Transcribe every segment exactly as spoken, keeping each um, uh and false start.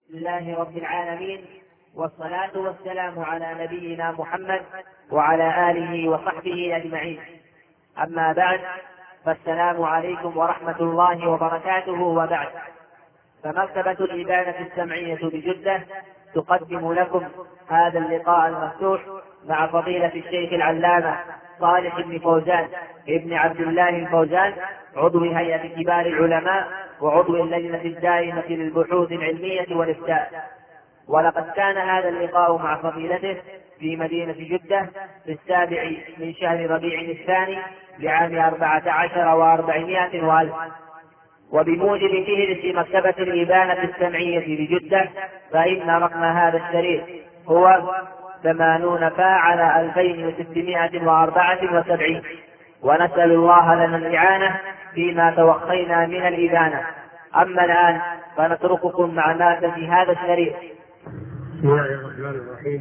لله رب العالمين، والصلاة والسلام على نبينا محمد وعلى آله وصحبه أجمعين. أما بعد، فالسلام عليكم ورحمة الله وبركاته. وبعد، فمكتبة الإبانة السمعية بجدة تقدم لكم هذا اللقاء المفتوح مع فضيلة الشيخ العلامة صالح بن فوزان ابن عبد الله الفوزان، عضو هيئة كبار العلماء وعضو اللجنة الدائمة للبحوث العلمية والإفتاء. ولقد كان هذا اللقاء مع فضيلته في مدينة جدة في السابع من شهر ربيع الثاني لعام أربعة عشر وأربعمائة وألف. وبموجب فهرس مكتبة الإبانة السمعية بجدة، فإن رقم هذا الشريط هو ثمانون فاعل ألفين وستمائة وأربعة وسبعين. ونسأل الله لنا الإعانة فيما توخينا من الإبانة. أما الآن فنترككم مع مادة هذا الشريط. بسم الله الرحمن الرحيم.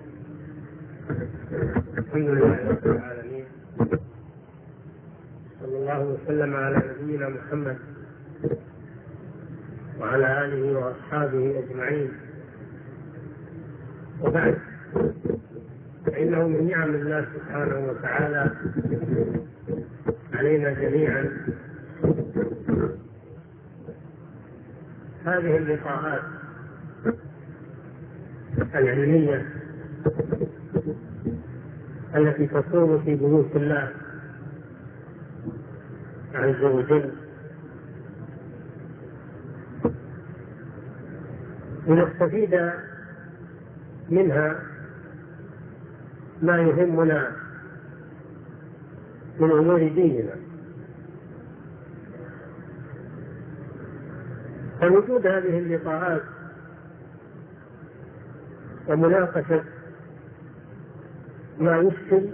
الحمد لله رب العالمين، صلى الله وسلم على نبينا محمد وعلى آله وأصحابه أجمعين. وبعد، فإنه من نعم الله سبحانه وتعالى علينا جميعا هذه اللقاءات العلمية التي تصور في بيوت الله عز وجل، لنستفيد منها ما يهمنا من أمور ديننا. فوجود هذه اللقاءات ومناقشة ما يشكل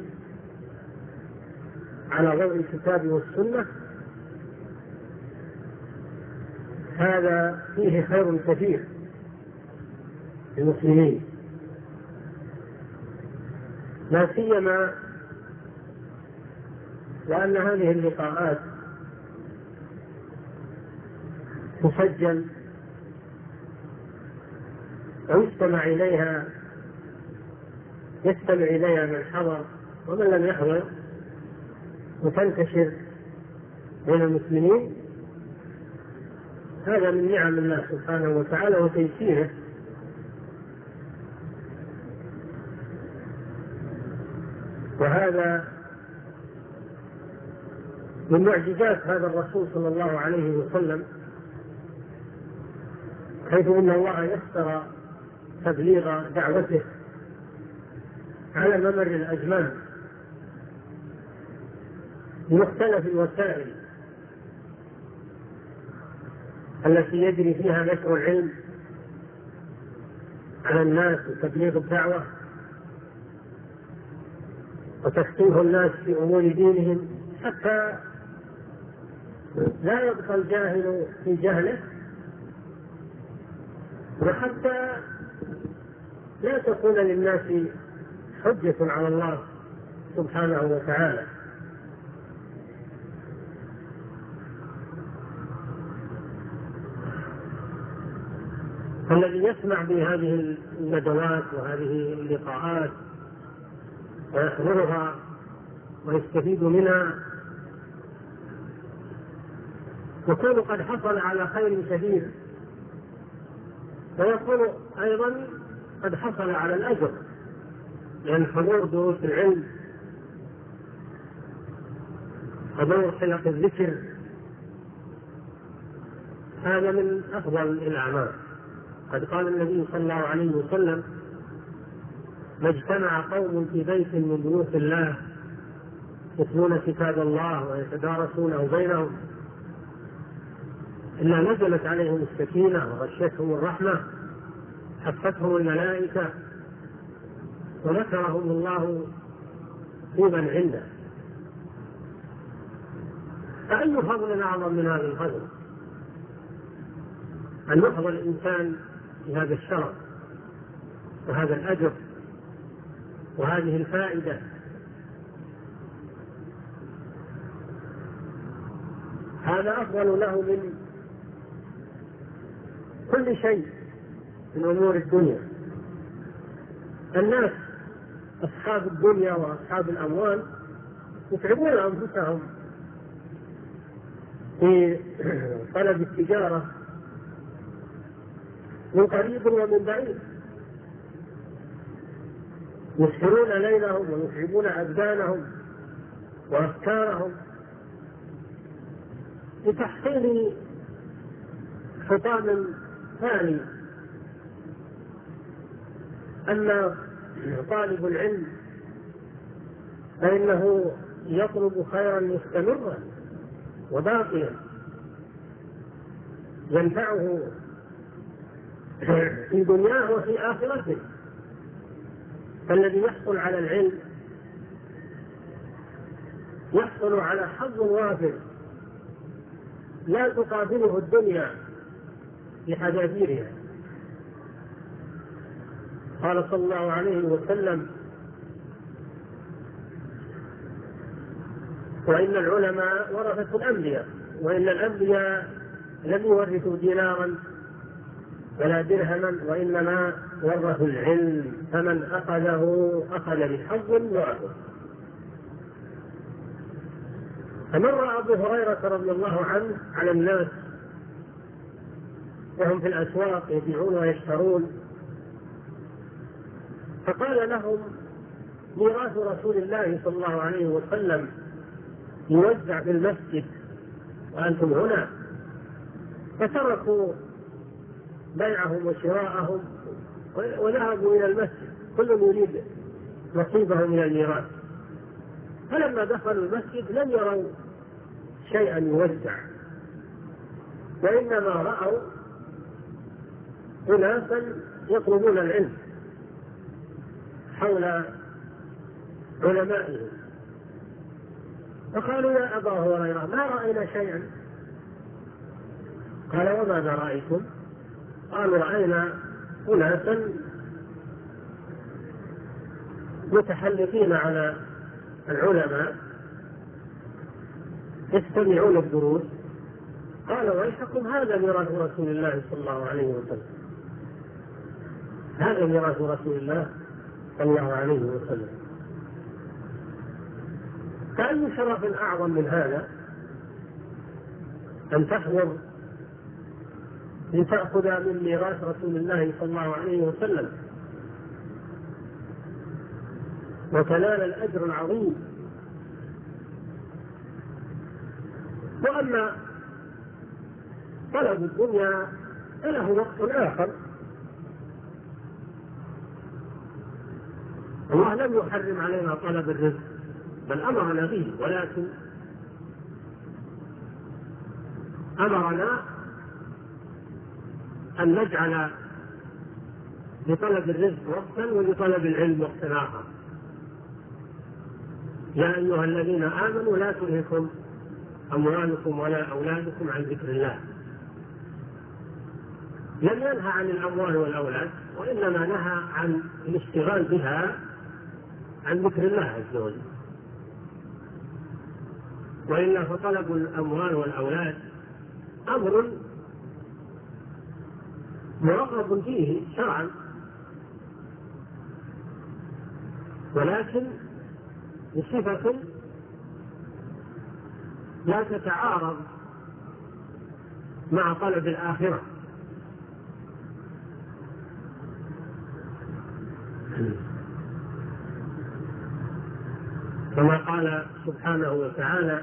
على ضوء الكتاب والسنة، هذا فيه خير كثير للمسلمين، لا سيما وأن هذه اللقاءات تسجل ويستمع إليها يستمع إليها من حضر ومن لم يحضر، وتنتشر بين المسلمين. هذا من نعم الله سبحانه وتعالى وتيسيره. وهذا من معجزات هذا الرسول صلى الله عليه وسلم، حيث ان الله يسر تبليغ دعوته على ممر الازمان بمختلف الوسائل التي يجري فيها نشر العلم على الناس وتبليغ الدعوة وتفقيه الناس في أمور دينهم، حتى لا يبقى الجاهل في جهله، وحتى لا تكون للناس حجة على الله سبحانه وتعالى. الذي يسمع بهذه الندوات وهذه اللقاءات ويحضرها ويستفيد منها يكون قد حصل على خير كثير، ويكون أيضا قد حصل على الأجر، لأن حضور دروس العلم حضور حلق الذكر هذا من أفضل الأعمال. قد قال النبي صلى الله عليه وسلم: ما اجتمع قوم في بيت من بيوت الله يتلون كتاب الله ويتدارسونه بينهم إلا نزلت عليهم السكينة وغشتهم الرحمة، حفتهم الملائكة، وذكرهم الله في من عنده. فأي فضل أعظم من هذا الفضل أن يحظى الإنسان بهذا الشرف وهذا الأجر وهذه الفائدة. هذا أفضل له من كل شيء من أمور الدنيا. الناس أصحاب الدنيا وأصحاب الأموال يتعبون أنفسهم في طلب التجارة من قريب ومن بعيد، يسهرون ليلهم ويتعبون أبدانهم وأفكارهم لتحصيل حطام ثاني، أن طالب العلم فإنه يطلب خيرا مستمرا وباقيا ينفعه في دنياه وفي آخرته. فالذي يحصل على العلم يحصل على حظ وافر لا تقابله الدنيا بحذافيرها. قال صلى الله عليه وسلم: وإن العلماء ورثة الأنبياء، وإن الأنبياء لم يورثوا دينارا ولا درهما، وإنما ورثوا العلم، فمن أخذه أخذ بحظ وافر. فمر أبو هريرة رضي الله عنه على الناس وهم في الأسواق يبيعون ويشترون، فقال لهم: ميراث رسول الله صلى الله عليه وسلم يوزع في المسجد وأنتم هنا. فتركوا بيعهم وشراءهم وذهبوا إلى المسجد، كل يريد نصيبه من الميراث. فلما دخلوا المسجد لم يروا شيئا يوزع، وإنما رأوا أناسا يطلبون العلم حول علمائهم. فقالوا: يا أبا هريرة، ما رأينا شيئا. قال: وماذا رأيتم؟ قالوا: رأينا أناسا متحلقين على العلماء يستمعون الدروس. قال: ويحكم، هذا ميراث رسول الله صلى الله عليه وسلم، هذا ميراث رسول الله صلى الله عليه وسلم. فأي شرف أعظم من هذا أن تحضر لتأخذ من ميراث رسول الله صلى الله عليه وسلم وتنال الأجر العظيم. وأما طلب الدنيا فله وقت آخر. الله لم يحرم علينا طلب الرزق، بل أمرنا به، ولكن أمرنا أن نجعل لطلب الرزق وقتا ولطلب العلم وقتا آخر. يا أيها الذين آمنوا لا تلهكم أموالكم ولا أولادكم عن ذكر الله. لم ينهى عن الأموال والأولاد، وإنما نهى عن الاشتغال بها عن ذكر الله عز وجل. وإلا فطلب الأموال والأولاد أمر مرغب فيه شرعا، ولكن بصفة لا تتعارض مع طلب الآخرة. كما قال سبحانه وتعالى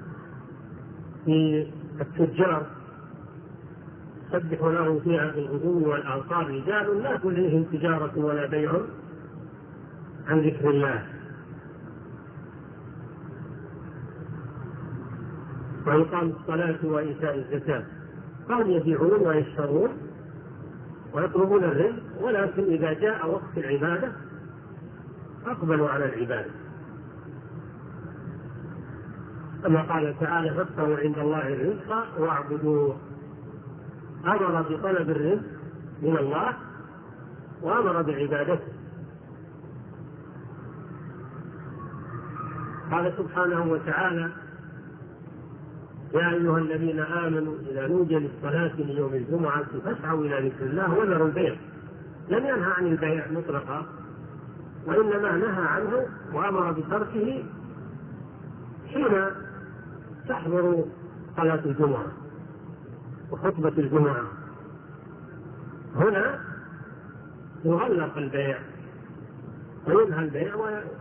في التجار: سبح له فيها بالغدو والآصال رجال لا تلهيهم تجارة ولا بيع عن ذكر الله وإقام الصلاة وإيتاء الزكاة. قال: يبيعون ويشترون ويطلبون الرزق، ولكن إذا جاء وقت العبادة أقبلوا على العبادة. كما قال تعالى: فابتغوا عند الله الرزق واعبدوه. أمر بطلب الرزق من الله وأمر بعبادته. قال سبحانه وتعالى: يا أيها الذين آمنوا إذا نودي للصلاة من يوم الجمعة فاسعوا إلى ذكر الله وذروا البيع لم ينهى عن البيع مطلقا، وإنما نهى عنه وأمر بتركه حين تحضر صلاة الجمعة وخطبة الجمعة. هنا يغلق البيع وينهى البيع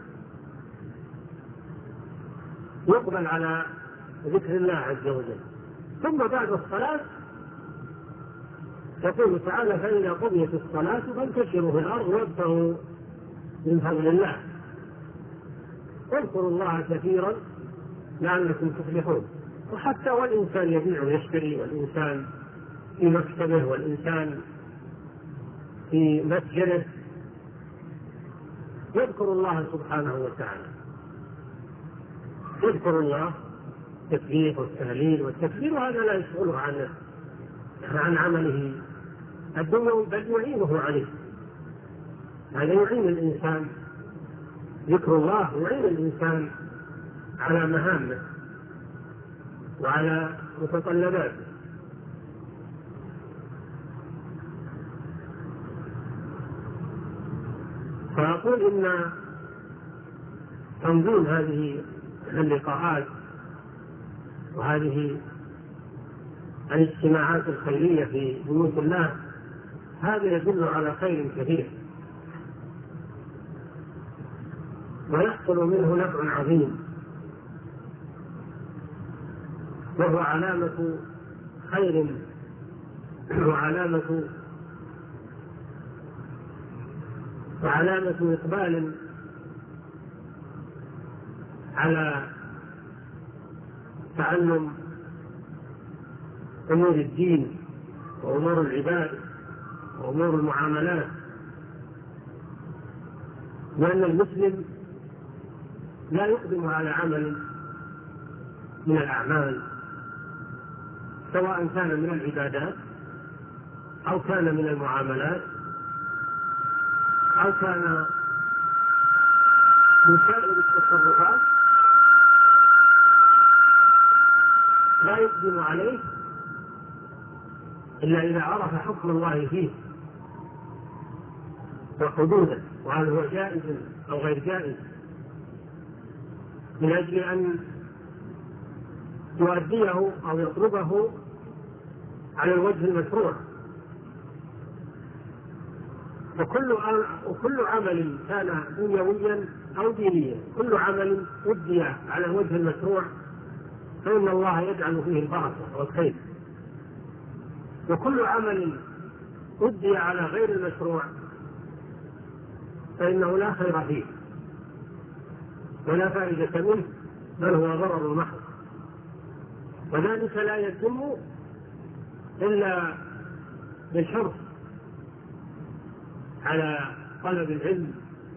ويقبل على ذكر الله عز وجل. ثم بعد الصلاة يقول تعالى: فإذا قضيت الصلاة فانتشروا في الأرض وابتغوا من فضل الله واذكروا الله كثيرا لعلكم تفلحون. وحتى والإنسان يبيع ويشتري، والإنسان في مكتبه، والإنسان في مسجده، يذكر الله سبحانه وتعالى، يذكر الله التسبيح والتهليل والتكبير، وهذا لا يشغله عن عن عمله الدنيوي بل يعينه عليه. هذا يعين الإنسان، ذكر الله يعين الإنسان على مهامه وعلى متطلباته. فأقول إن تنظيم هذه اللقاءات وهذه الاجتماعات الخيرية في بيوت الله هذا يدل على خير كثير، ويحصل منه نفع عظيم، وهو علامة خير وعلامة وعلامة إقبال على تعلم أمور الدين وأمور العباد وأمور المعاملات. لأن المسلم لا يقدم على عمل من الأعمال، سواء كان من العبادات أو كان من المعاملات أو كان من سائر التصرفات، لا يقدم عليه إلا إذا عرف حكم الله فيه وحدوده، وهل هو جائز أو غير جائز، من أجل أن يؤديه أو يطلبه على الوجه المشروع. وكل وكل عمل كان دنيويا أو دينيا، كل عمل أدي على الوجه المشروع فإن الله يجعل فيه البركة والخير، وكل عمل أدي على غير المشروع فإنه لا خير فيه ولا فائدة منه، بل هو ضرر محض. وذلك لا يتم إلا بالحرص على طلب العلم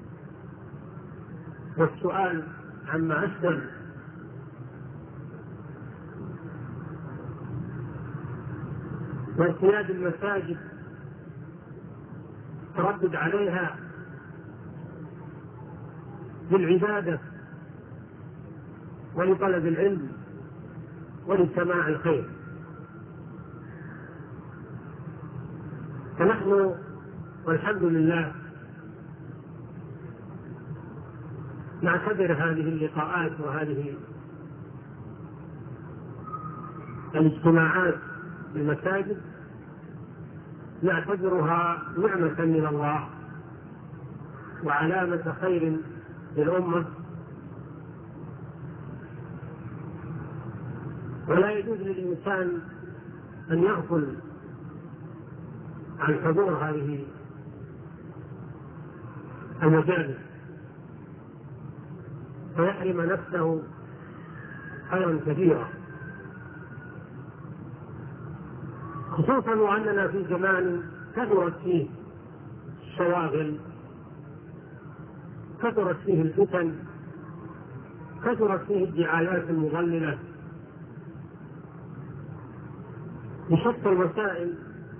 والسؤال عما أشكل، وارتياد المساجد تردد عليها للعبادة ولطلب العلم ولسماع الخير. فنحن والحمد لله نعتبر هذه اللقاءات وهذه الاجتماعات في المساجد نعتبرها نعمة من الله وعلامة خير للأمة، ولا يجوز للإنسان أن يغفل عن حضور هذه المجالس فيحرم نفسه خيرا كثيرا، خصوصا وأننا في زمان كثرت فيه الشواغل، كثرت فيه الفتن، كثرت فيه الدعايات المضللة بشتى الوسائل.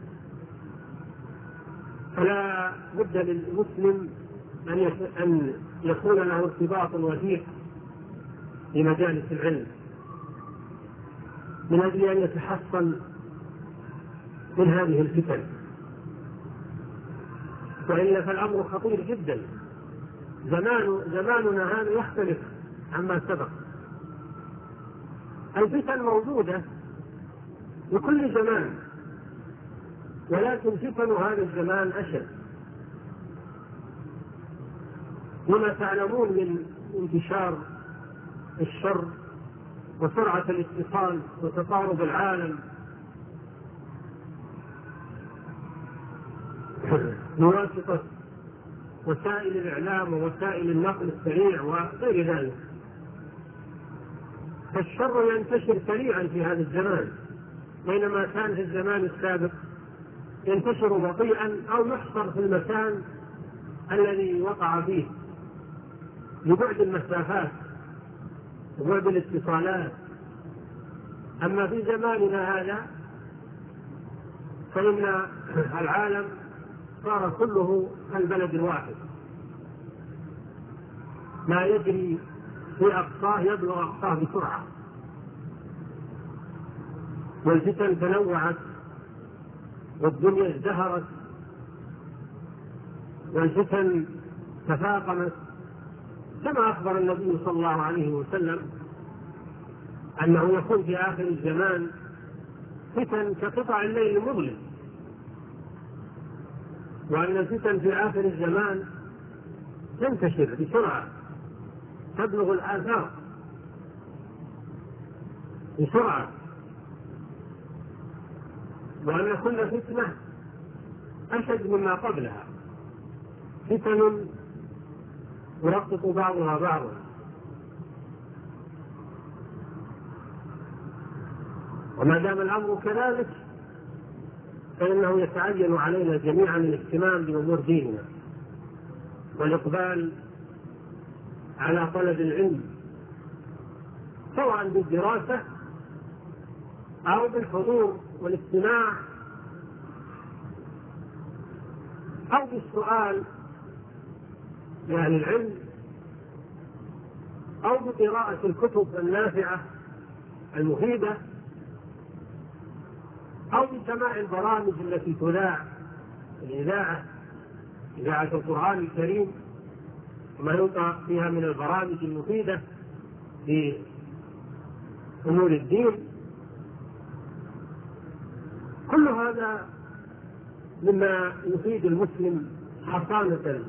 فلا بد للمسلم أن يكون له ارتباط وثيق بمجالس العلم من أجل أن يتحصن من هذه الفتن. وإلا فالأمر خطير جدا. زمان زماننا هذا يختلف عما سبق. الفتن موجودة لكل زمان، ولكن فتن هذا الزمان أشد. وما تعلمون من انتشار الشر وسرعة الاتصال وتقارب العالم بواسطة وسائل الإعلام ووسائل النقل السريع وغير ذلك، فالشر ينتشر سريعا في هذا الزمان، بينما كان في الزمان السابق ينتشر بطيئا أو يحصر في المكان الذي وقع فيه لبعد المسافات وبعد الاتصالات. أما في زماننا هذا فإن العالم صار كله البلد الواحد، ما يجري في أقصاه يبلغ أقصاه بسرعة، والفتن تنوعت والدنيا ازدهرت والفتن تفاقمت، كما أخبر النبي صلى الله عليه وسلم أنه يكون في آخر الزمان فتن كقطع الليل المظلم، وأن الفتن في آخر الزمان تنتشر بسرعة تبلغ الآفاق بسرعة، وأن كل فتنة أشد مما قبلها، فتن يرقق بعضها بعضا. وما دام الأمر كذلك فإنه يتعين علينا جميعا الاهتمام بأمور ديننا والإقبال على طلب العلم، سواء بالدراسة أو بالحضور والاستماع أو بالسؤال لأهل العلم أو بقراءة الكتب النافعة المفيدة أو بسماع البرامج التي تذاع الإذاعة إذاعة القرآن الكريم وما يوقع فيها من البرامج المفيدة في أمور الدين. كل هذا مما يفيد المسلم حصانة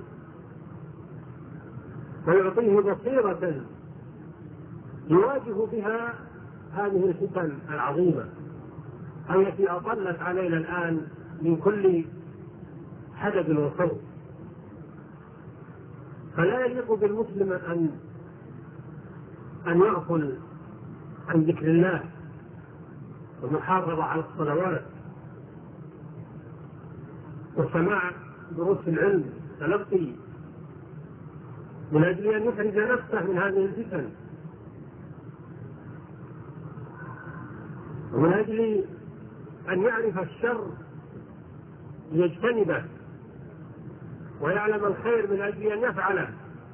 ويعطيه بصيرة يواجه بها هذه الفتن العظيمة التي أطلت علينا الآن من كل حدب وصوت. فلا يليق بالمسلم أن أن يغفل عن ذكر الله والمحافظة على الصلوات وسماع دروس العلم تلقي، من أجل أن يخرج نفسه من هذه الفتن، ومن أجل أن يعرف الشر ليجتنبه ويعلم الخير من أجل أن يفعله.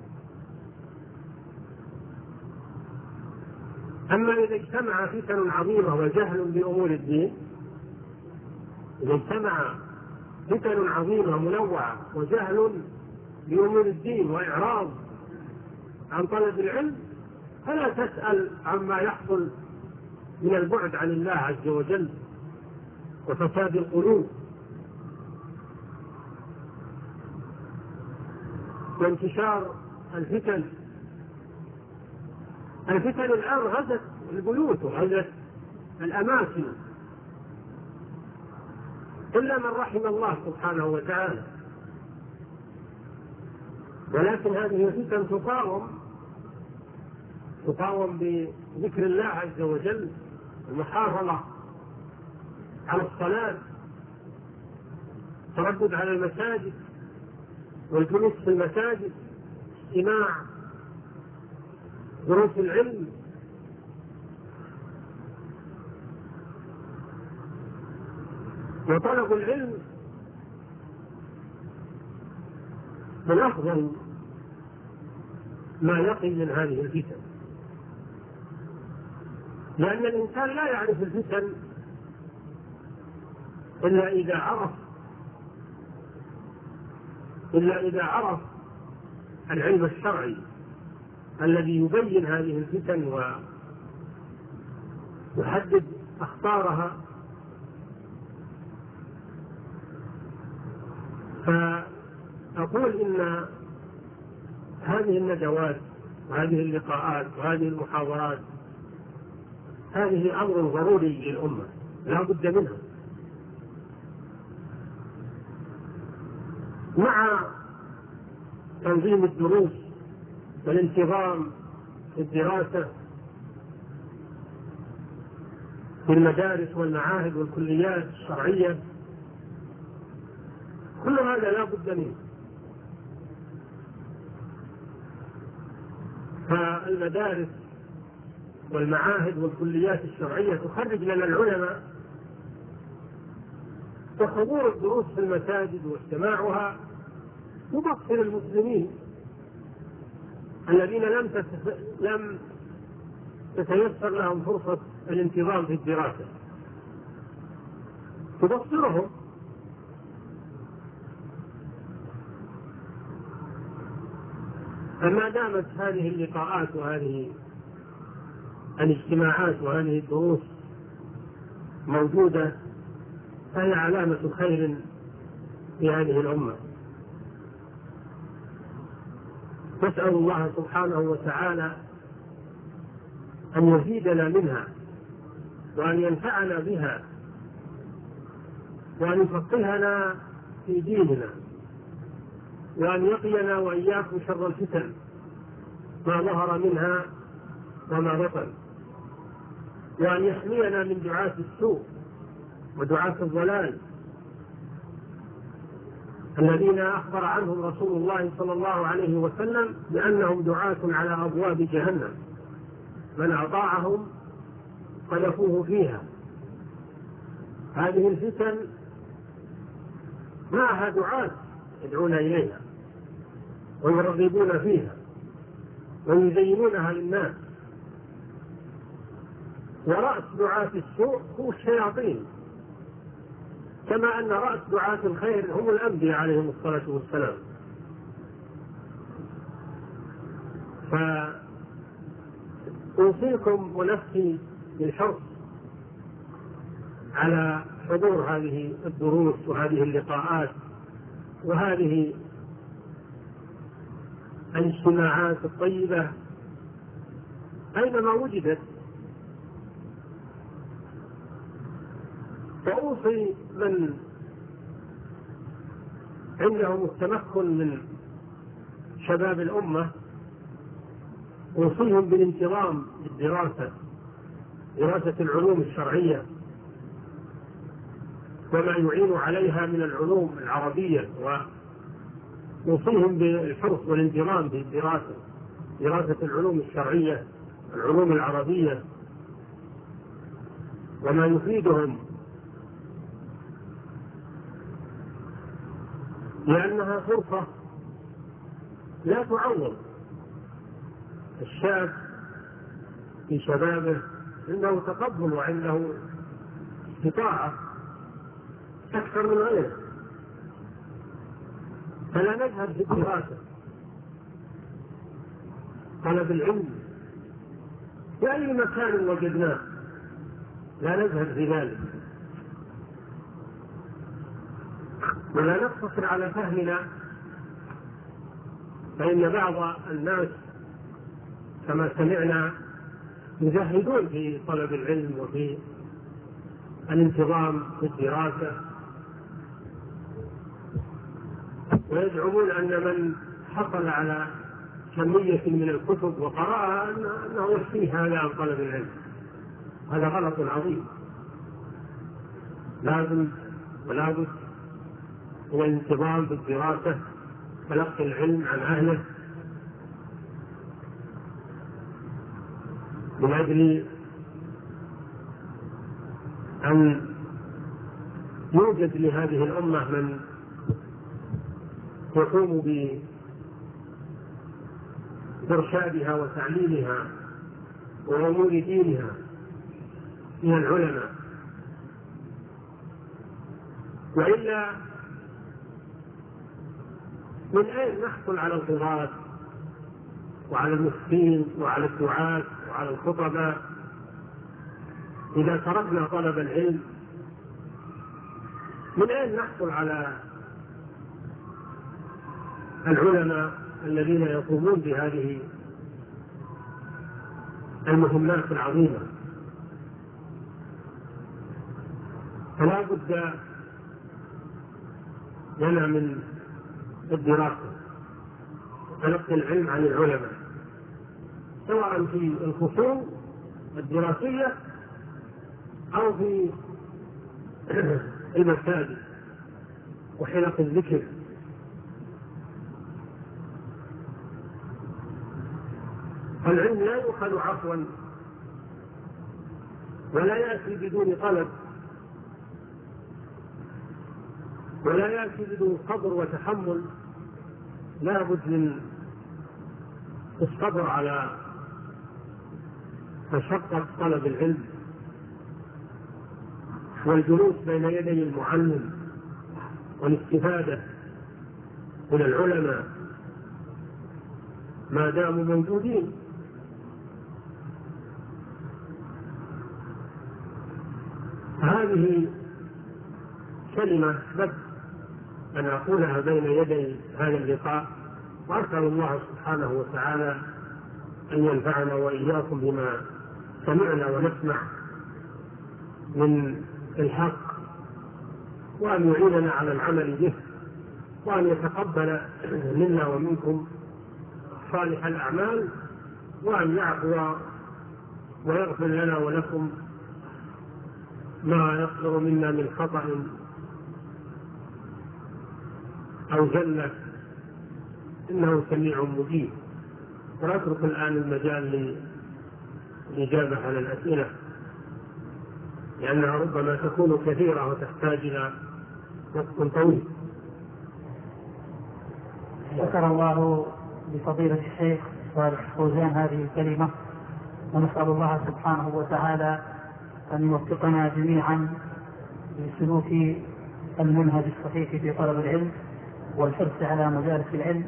أما إذا اجتمع فتن عظيمة وجهل بأمور الدين، إذا اجتمع فتن عظيمة منوعة وجهل بأمور الدين وإعراض عن طلب العلم، فلا تسأل عما يحصل من البعد عن الله عز وجل وفساد القلوب وانتشار الفتن. الفتن الآن غزت البيوت وغزت الأماكن إلا من رحم الله سبحانه وتعالى، ولكن هذه الفتن تقاوم تقاوم بذكر الله عز وجل، المحافظة على الصلاة، التردد على المساجد والجلوس في المساجد، استماع دروس العلم، وطلب العلم من أفضل ما يقي من هذه الفتن، لأن الإنسان لا يعرف الفتن إلا إذا عرف إلا إذا عرف العلم الشرعي الذي يبين هذه الفتن ويحدد أخطارها. فأقول إن هذه الندوات وهذه اللقاءات وهذه المحاضرات هذه أمر ضروري للأمة لا بد منها، مع تنظيم الدروس والانتظام في الدراسة في المدارس والمعاهد والكليات الشرعية. كل هذا لا بد منه. فالمدارس والمعاهد والكليات الشرعية تخرج لنا العلماء، وحضور الدروس في المساجد واجتماعها يبصر المسلمين الذين لم لم تتيسر لهم فرصة الانتظام في الدراسة، تبصرهم. فما دامت هذه اللقاءات وهذه الاجتماعات وهذه الدروس موجودة فهي علامة خير في هذه الأمة. نسأل الله سبحانه وتعالى أن يزيدنا منها وأن ينفعنا بها وأن يفقهنا في ديننا وأن يقينا وإياكم شر الفتن ما ظهر منها وما بطن، وأن يحمينا من دعاة السوء ودعاة الضلال الذين أخبر عنهم رسول الله صلى الله عليه وسلم بأنهم دعاة على أبواب جهنم، من أطاعهم قذفوه فيها. هذه الفتن معها دعاة يدعون إليها ويرغبون فيها ويزينونها للناس، ورأس دعاة السوء هو الشياطين، كما أن رأس دعاة الخير هم الأنبياء عليهم الصلاة والسلام. فأوصيكم ونفسي بالحرص على حضور هذه الدروس وهذه اللقاءات وهذه الاجتماعات الطيبة أينما وجدت. وأوصي من عندهم التمكن من شباب الأمة، أوصيهم بالانتظام بالدراسة، دراسة العلوم الشرعية وما يعين عليها من العلوم العربية، وأوصيهم بالحرص والانتظام بالدراسة، دراسة العلوم الشرعية العلوم العربية وما يفيدهم، لأنها فرصة لا تعوض. الشاب في شبابه عنده تقبل وعنده استطاعة أكثر من غيره، فلا نذهب في الدراسة طلب العلم في أي مكان وجدناه، لا نذهب في ذلك، ولا نقتصر على فهمنا، فإن بعض الناس كما سمعنا يزهدون في طلب العلم وفي الانتظام في الدراسة، ويزعمون أن من حصل على كمية من الكتب وقرأها أنه يكفيه هذا عن طلب العلم. هذا غلط عظيم. لازم ولا بد هو الانتظام بالدراسة، تلقي العلم عن أهله من أجل أن يوجد لهذه الأمة من يقوم بإرشادها وتعليمها وأمور دينها من العلماء، وإلا من أين نحصل على القضاة وعلى المفتين وعلى الدعاة وعلى الخطباء إذا تركنا طلب العلم؟ من أين نحصل على العلماء الذين يقومون بهذه المهمات العظيمة؟ فلا بد لنا من الدراسة، تلقي العلم عن العلماء، سواء في الفصول الدراسية أو في المساجد وحلق الذكر. العلم لا يؤخذ عفوا ولا يأتي بدون طلب ولا يأتي بدون صبر وتحمل. لا بد من الصبر على مشقة طلب العلم والجلوس بين يدي المعلم والاستفادة من العلماء ما داموا موجودين. هذه كلمة بد أن أقولها بين يدي هذا اللقاء، وأسأل الله سبحانه وتعالى أن ينفعنا وإياكم بما سمعنا ونسمع من الحق، وأن يعيننا على العمل به، وأن يتقبل منا ومنكم صالح الأعمال، وأن يعفو ويغفر لنا ولكم ما يصدر منا من خطأ أو زلة، إنه سميع مجيب. ونترك الآن المجال للإجابة على الأسئلة، لأنها ربما تكون كثيرة وتحتاج إلى وقت طويل. شكر الله لفضيلة الشيخ صالح فوزان هذه الكلمة، ونسأل الله سبحانه وتعالى أن يوفقنا جميعا لسلوك المنهج الصحيح في طلب العلم والحرص على مجالس العلم،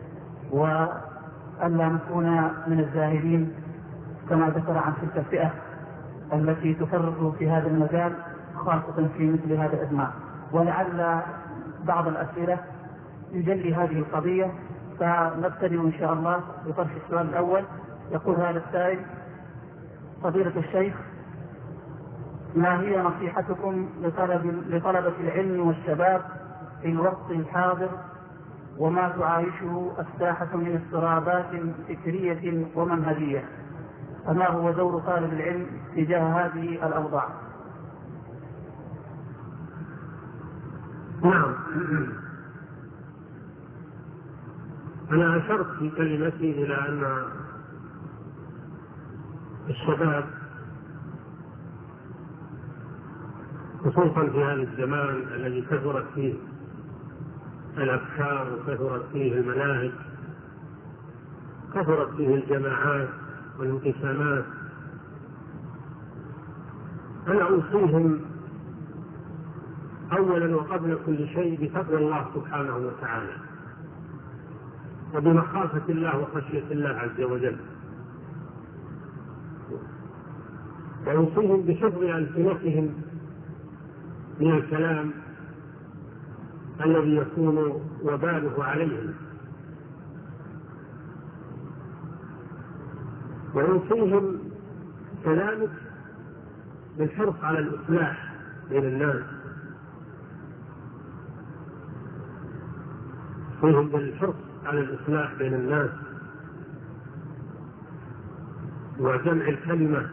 وألا نكون من الزاهدين كما ذكر عن تلك الفئة التي تفرط في هذا المجال، خاصة في مثل هذا الإدمان. ولعل بعض الأسئلة يجلي هذه القضية، فنبتدئ إن شاء الله بطرح السؤال الأول. يقول هذا السائل: فضيلة الشيخ، ما هي نصيحتكم لطلب لطلبة العلم والشباب في الوقت الحاضر، وما تعايشه الساحة من اضطرابات فكرية ومنهجية؟ فما هو دور طالب العلم تجاه هذه الأوضاع؟ نعم، أنا أشرت في كلمتي إلى أن الشباب خصوصا في هذا الزمان الذي كثرت فيه الأفكار وكثرت فيه المناهج، كثرت فيه الجماعات والانقسامات، أنا أوصيهم أولا وقبل كل شيء بتقوى الله سبحانه وتعالى وبمخافة الله وخشية الله عز وجل، وأوصيهم بحفظ ألسنتهم من الكلام الذي يكون وباله عليهم، وأوصيهم كذلك بالحرص على الإصلاح بين الناس، أوصيهم بالحرص على الإصلاح بين الناس وجمع الكلمة.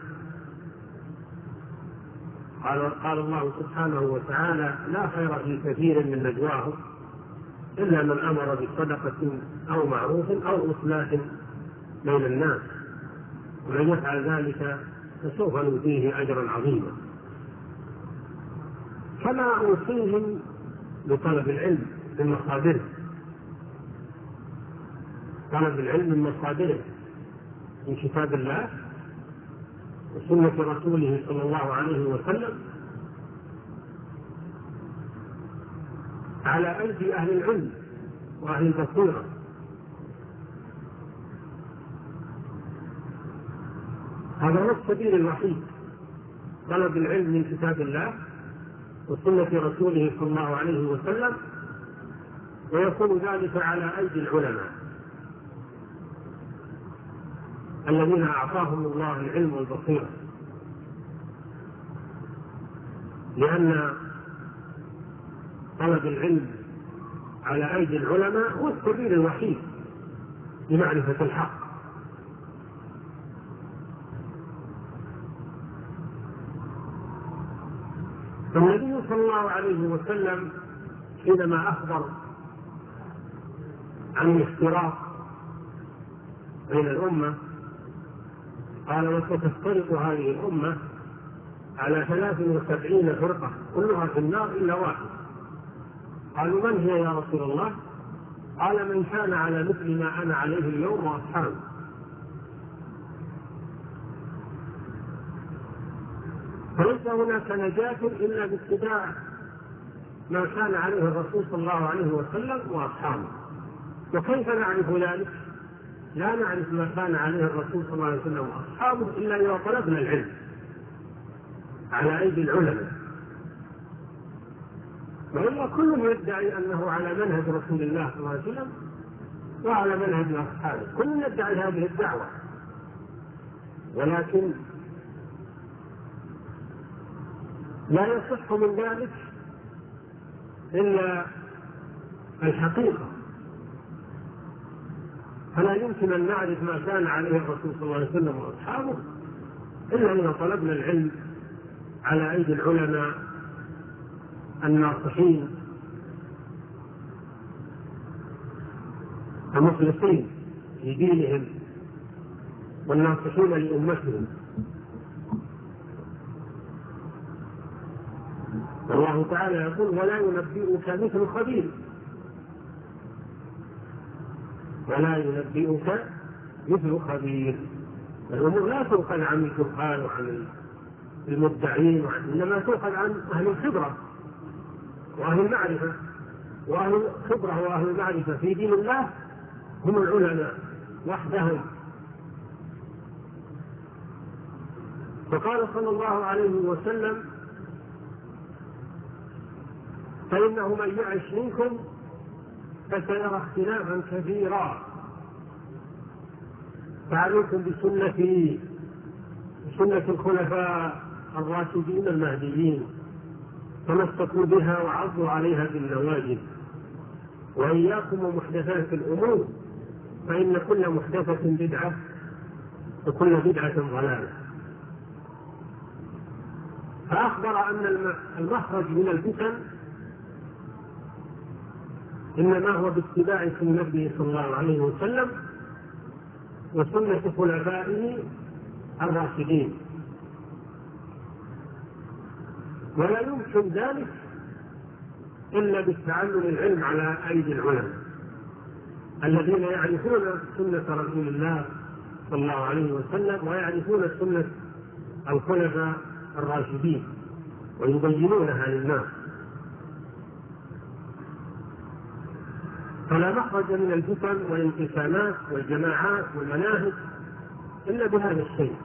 قال, قال الله سبحانه وتعالى: لا خير في كثير من نجواهم إلا من أمر بصدقة أو معروف أو إصلاح بين الناس، ومن يفعل ذلك فسوف نؤتيه أجرا عظيما. كما أوصيهم بطلب العلم من مصادره، طلب العلم من مصادره من كتاب الله وسنة رسوله صلى الله عليه وسلم على أيدي أهل العلم وأهل البصيرة. هذا هو السبيل الوحيد، طلب العلم من كتاب الله وسنة رسوله صلى الله عليه وسلم، ويكون ذلك على أيدي العلماء الذين أعطاهم الله العلم والبصيرة، لأن طلب العلم على أيدي العلماء هو السبيل الوحيد لمعرفة الحق. فالنبي صلى الله عليه وسلم حينما أخبر عن الافتراق بين الأمة قال: وستفترق هذه الأمة على ثلاث وسبعين فرقة كلها في النار إلا واحد. قالوا: من هي يا رسول الله؟ قال: من كان على مثل ما أنا عليه اليوم وأصحابي. فليس هناك نجاة إلا باتباع ما كان عليه الرسول صلى الله عليه وسلم وأصحابه. وكيف نعرف ذلك؟ لا نعرف ما كان عليه الرسول صلى الله عليه وسلم وأصحابه إلا إذا طلبنا العلم على أيدي العلماء. وإلا كل يدعي أنه على منهج رسول الله صلى الله عليه وسلم وعلى منهج أصحابه، كل يدعي هذه الدعوة، ولكن لا يصح من ذلك إلا الحقيقة. فلا يمكن أن نعرف ما كان عليه الرسول صلى الله عليه وسلم وأصحابه إلا إذا طلبنا العلم على أيدي العلماء الناصحين المخلصين في دينهم والناصحين لأمتهم. الله تعالى يقول: ولا ينبئك مثل خبير. ولا ينبئك مثل خبير. الأمور لا تؤخذ عن الجهال وعن المدعين، إنما تؤخذ عن أهل الخبرة وأهل المعرفة. وأهل الخبرة وأهل المعرفة في دين الله هم العلماء وحدهم. فقال صلى الله عليه وسلم: فإنه من يعش منكم فسيرى اختلافا كثيرا، فعليكم بسنتي وسنة الخلفاء الراشدين المهديين، تمسكوا بها وعضوا عليها بالنواجذ، وإياكم ومحدثات الأمور، فإن كل محدثة بدعة وكل بدعة ضلالة. فأخبر أن المخرج من الفتن إنما هو باتباع سنته صلى الله عليه وسلم وسنة خلفائه الراشدين، ولا يمكن ذلك إلا بالتعلم العلم على أيدي العلماء الذين يعرفون سنة رسول الله صلى الله عليه وسلم ويعرفون سنة الخلفاء الراشدين ويبينونها للناس. فلا مخرج من الفتن والانقسامات والجماعات والمناهج إلا بهذا الشيء.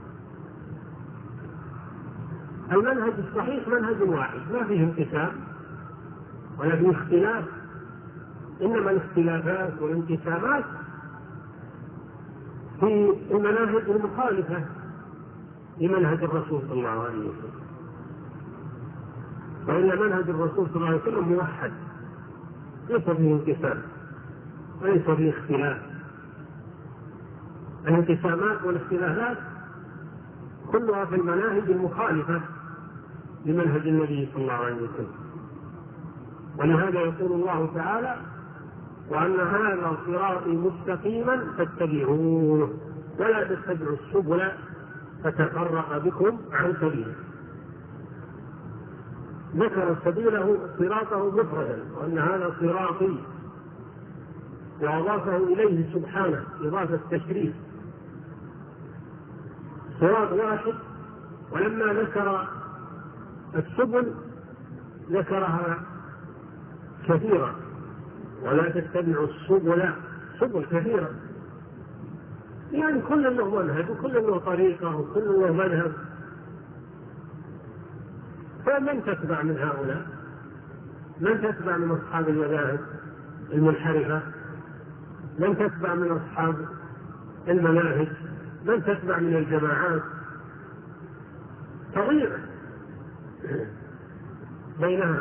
المنهج الصحيح منهج واحد، ما فيه انقسام ولا فيه اختلاف، إنما الاختلافات والانقسامات في المناهج المخالفة لمنهج الرسول صلى الله عليه وسلم. وإن منهج الرسول صلى الله عليه وسلم موحد، ليس فيه انقسام وليس فيه اختلاف. الانقسامات والاختلافات كلها في المناهج المخالفة لمنهج النبي صلى الله عليه وسلم. ولهذا يقول الله تعالى: وأن هذا صراطي مستقيما فاتبعوه ولا تتبعوا السبل فتفرق بكم عن سبيله. ذكر سبيله صراطه مفردا، وأن هذا صراطي، وأضافه إليه سبحانه إضافة تشريف، صراط واحد. ولما ذكر السبل ذكرها كثيرا، ولا تتبعوا السبل، سبل كثيرة، يعني كل له منهج وكل له طريقة وكل له مذهب، فمن تتبع من هؤلاء؟ من تتبع من أصحاب المذاهب المنحرفة؟ من تتبع من أصحاب المناهج؟ من تتبع من الجماعات؟ تضيع بينها.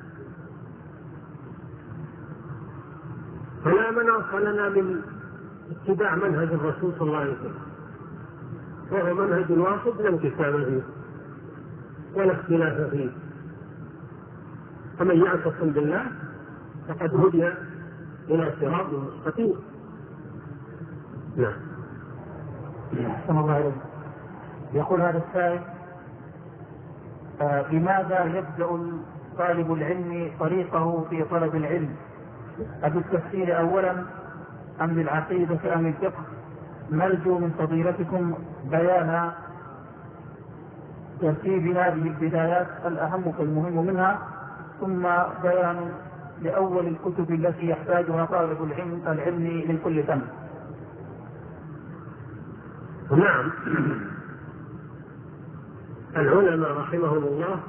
فلا مناص لنا من اتباع منهج الرسول صلى الله عليه وسلم، وهو منهج واحد لا انقسام فيه ولا اختلاف فيه، فمن يعتصم بالله فقد هدي إلى صراط مستقيم. نعم. أحسن الله عليك. يقول هذا السائل: آه بماذا يبدأ طالب العلم طريقه في طلب العلم؟ أبالتفسير أولا أم بالعقيدة أم الفقه؟ نرجو من فضيلتكم بيان ترتيب هذه البدايات الأهم فالمهم منها، ثم بيان لأول الكتب التي يحتاجها طالب العلم العلم من كل فن. نعم. العلماء رحمهم الله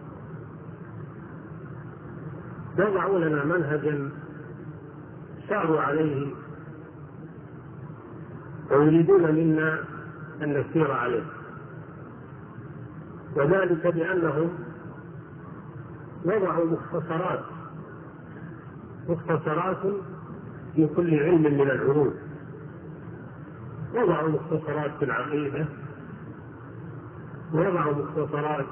وضعوا لنا منهجا ساروا عليه ويريدون منا أن نسير عليه، وذلك بأنهم وضعوا مختصرات مختصرات في كل علم من العلوم. وضعوا مختصرات في العقيدة، وضعوا مختصرات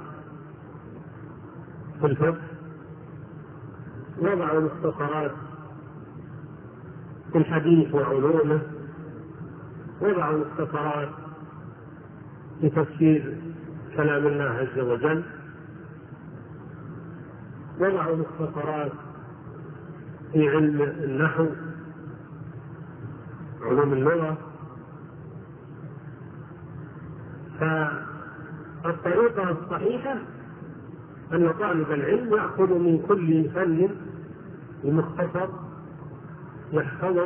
في الفقه، وضعوا مختصرات في الحديث وعلومه، وضعوا مختصرات في تفسير كلام الله عز وجل، وضعوا مختصرات في علم النحو، علوم اللغة. فالطريقة الصحيحة أن طالب العلم يأخذ من كل فن المختصر يحفظه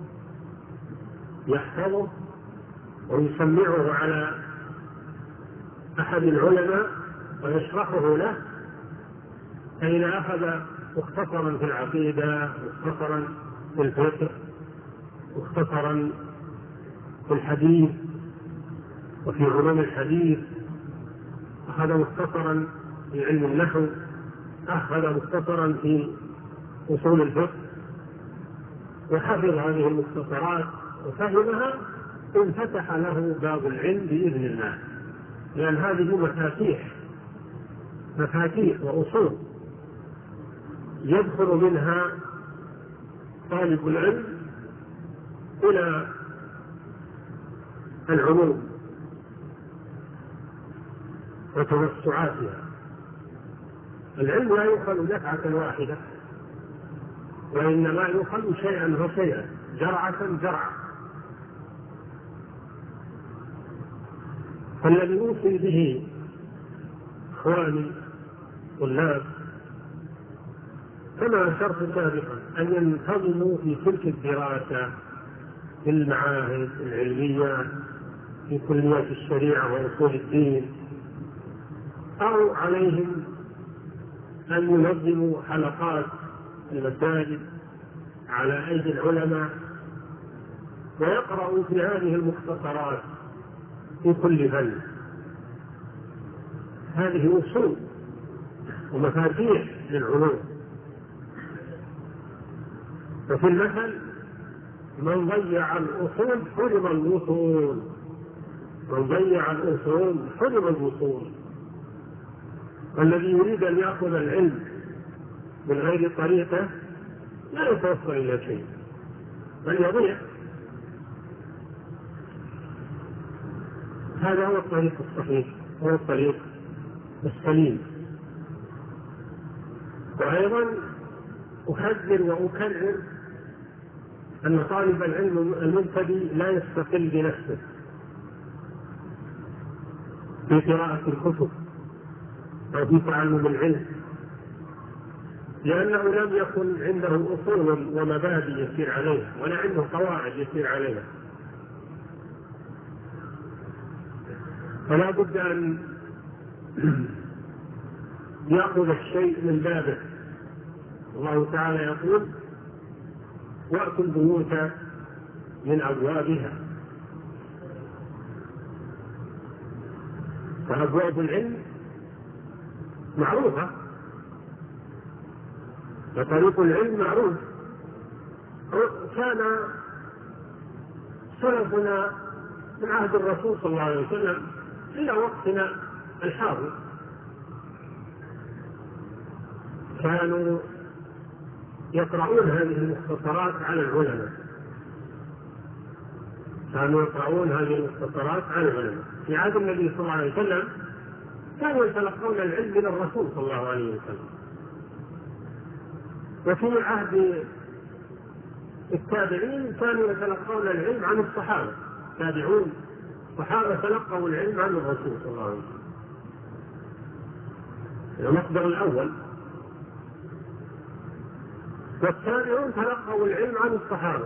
يحفظه ويسمعه على أحد العلماء ويشرحه له، فإذا أخذ مختصرا في العقيدة، مختصرا في الفقه، مختصرا في الحديث وفي علوم الحديث، أخذ مختصرا في علم النحو، أخذ مختصرا في أصول الفقه، وحفظ هذه المختصرات وفهمها، انفتح له باب العلم بإذن الله، لأن هذه مفاتيح مفاتيح وأصول يدخل منها طالب العلم إلى العلوم وتوسعاتها. العلم لا يؤخذ دفعة واحدة، وإنما يؤخذ شيئا فشيئا، جرعة جرعة. فالذي أوصي به إخواني طلاب كما أشرت سابقا أن ينتظموا في تلك الدراسة في المعاهد العلمية في كليات الشريعة وأصول الدين، أو عليهم أن ينظموا حلقات المساجد على أيدي العلماء ويقرأوا في هذه المختصرات في كل فن. هذه أصول ومفاتيح للعلوم. وفي المثل: من ضيع الأصول حرم الوصول، من ضيع الأصول حرم الوصول. والذي يريد أن يأخذ العلم من غير طريقة لا يتوصل إلى شيء بل يضيع. هذا هو الطريق الصحيح، هو الطريق السليم. وأيضا أحذر وأكرر أن طالب العلم المبتدئ لا يستقل بنفسه في قراءة الكتب أو في تعلم العلم، لأنه لم يكن عنده أصول ومبادئ يسير عليها، ولا عنده قواعد يسير عليها. فلا بد أن يأخذ الشيء من بابه. الله تعالى يقول: وأتوا البيوت من أبوابها. فأبواب العلم معروفة، وطريق العلم معروف. كان سلفنا من عهد الرسول صلى الله عليه وسلم إلى وقتنا الحاضر كانوا يقرؤون هذه المختصرات على العلماء كانوا يقرؤون هذه المختصرات على العلماء في عهد النبي صلى الله عليه وسلم كانوا يتلقون العلم من الرسول صلى الله عليه وسلم. وفي عهد التابعين كانوا يتلقون العلم عن الصحابة. تابعون الصحابة تلقوا العلم عن الرسول صلى الله عليه وسلم، المصدر الأول. والتابعون تلقوا العلم عن الصحابة،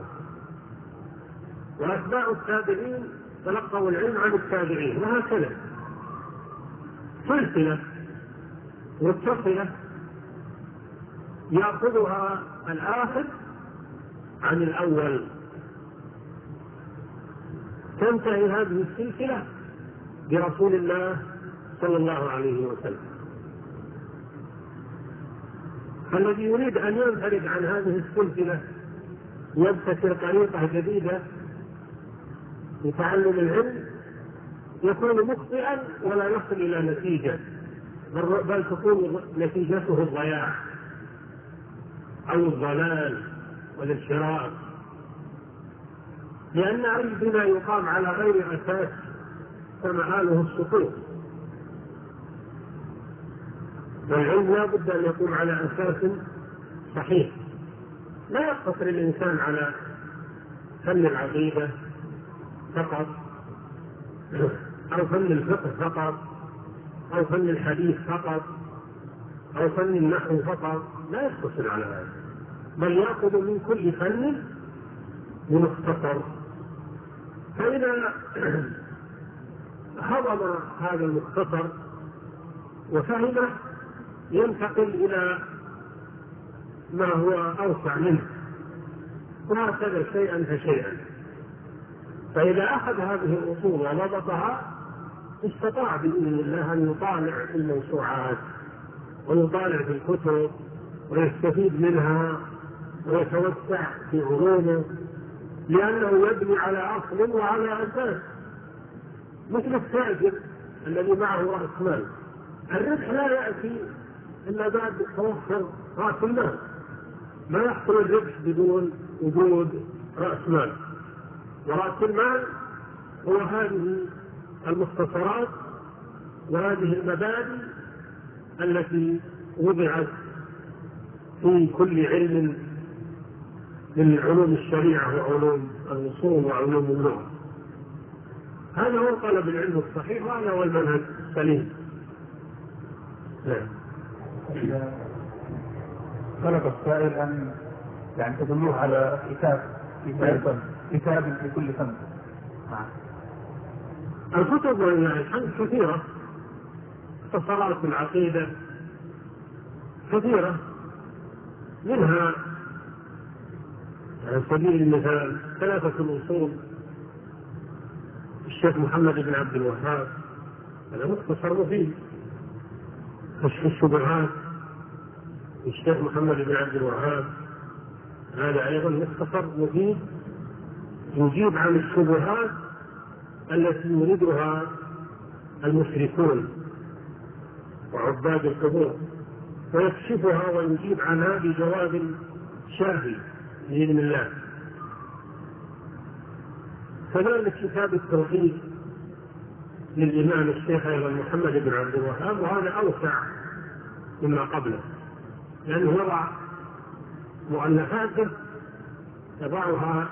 وأتباع التابعين تلقوا العلم عن التابعين، وهكذا سلسلة متصلة يأخذها الآخر عن الأول. تنتهي هذه السلسلة برسول الله صلى الله عليه وسلم. الذي يريد أن ينفرد عن هذه السلسلة يبتكر طريقة جديدة لتعلم العلم يكون مخطئا ولا يصل إلى نتيجة، بل تكون نتيجته الضياع أو الضلال والانحراف، لأن أي بناء يقام على غير أساس فمآله السقوط. والعلم لا بد أن يكون على أساس صحيح، لا يقتصر الإنسان على فن العقيدة فقط، أو فن الفقه فقط، أو فن الحديث فقط، أو فن النحو فقط، لا يقتصر على هذا، بل يأخذ من كل فن بمختصر. فإذا هضم هذا المختصر وفهمه ينتقل إلى ما هو أوسع منه، وهكذا شيئا فشيئا. فإذا أخذ هذه الأصول وضبطها استطاع بإذن الله أن يطالع في الموسوعات ويطالع في الكتب ويستفيد منها ويتوسع في علومه، لأنه يبني على أصل وعلى أساس، مثل التاجر الذي معه رأس مال. الربح لا يأتي إلا بعد توفر رأس المال، ما يحصل الربح بدون وجود رأس مال. ورأس المال هو هذه المختصرات وهذه المبادئ التي وضعت في كل علم من علوم الشريعة وعلوم الوصول وعلوم اللغة. هذا هو طلب العلم الصحيح، وهذا هو المنهج السليم. طلب السائل أن يعني تدلوه على كتاب كتاب كتاب في كل فن. الكتب والحديث كثيرة، اختصارات العقيدة كثيرة، منها على سبيل المثال ثلاثة الأصول الشيخ محمد بن عبد الوهاب، هذا مختصر مفيد. كشف الشبهات الشيخ محمد بن عبد الوهاب، هذا أيضا مختصر مفيد يجيب عن الشبهات التي يريدها المشركون وعباد القبور، ويكشفها ويجيب عنها بجواب شافي بإذن الله. كذلك كتاب التوحيد للإمام الشيخ أيضا محمد بن عبد الوهاب، وهذا أوسع مما قبله، لأنه وضع مؤلفاته يضعها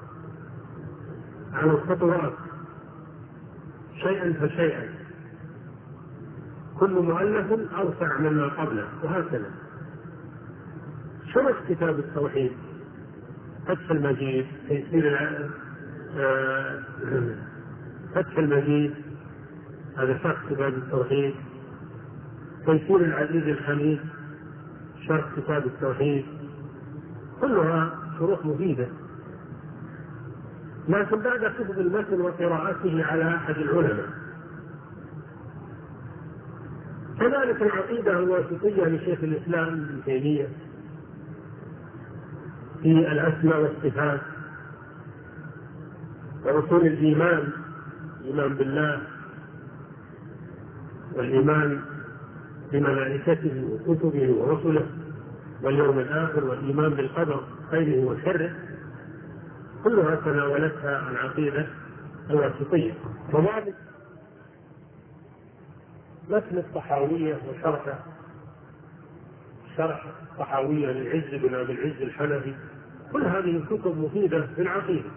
على الخطوات شيئا فشيئا، كل مؤلف أوسع مما قبله، وهكذا. شرح كتاب التوحيد فتح المجيد، تيسير آه فتح المجيد هذا شرح كتاب التوحيد، تيسير العزيز الحميد شرح كتاب التوحيد، كلها شروح مفيدة. لكن بعد كتب المتن وقراءته على أحد العلماء. كذلك العقيدة الواسطية لشيخ الإسلام ابن تيمية في الأسماء والصفات ورسول الإيمان، الإيمان بالله والإيمان بملائكته وكتبه ورسله واليوم الآخر والإيمان بالقدر خيره وشره، كلها تناولتها العقيدة الواسطية. وذلك متن الطحاوية وشرحه، شرح الطحاوية للعز بن أبي العز الحنفي، كل هذه الكتب مفيدة في العقيدة.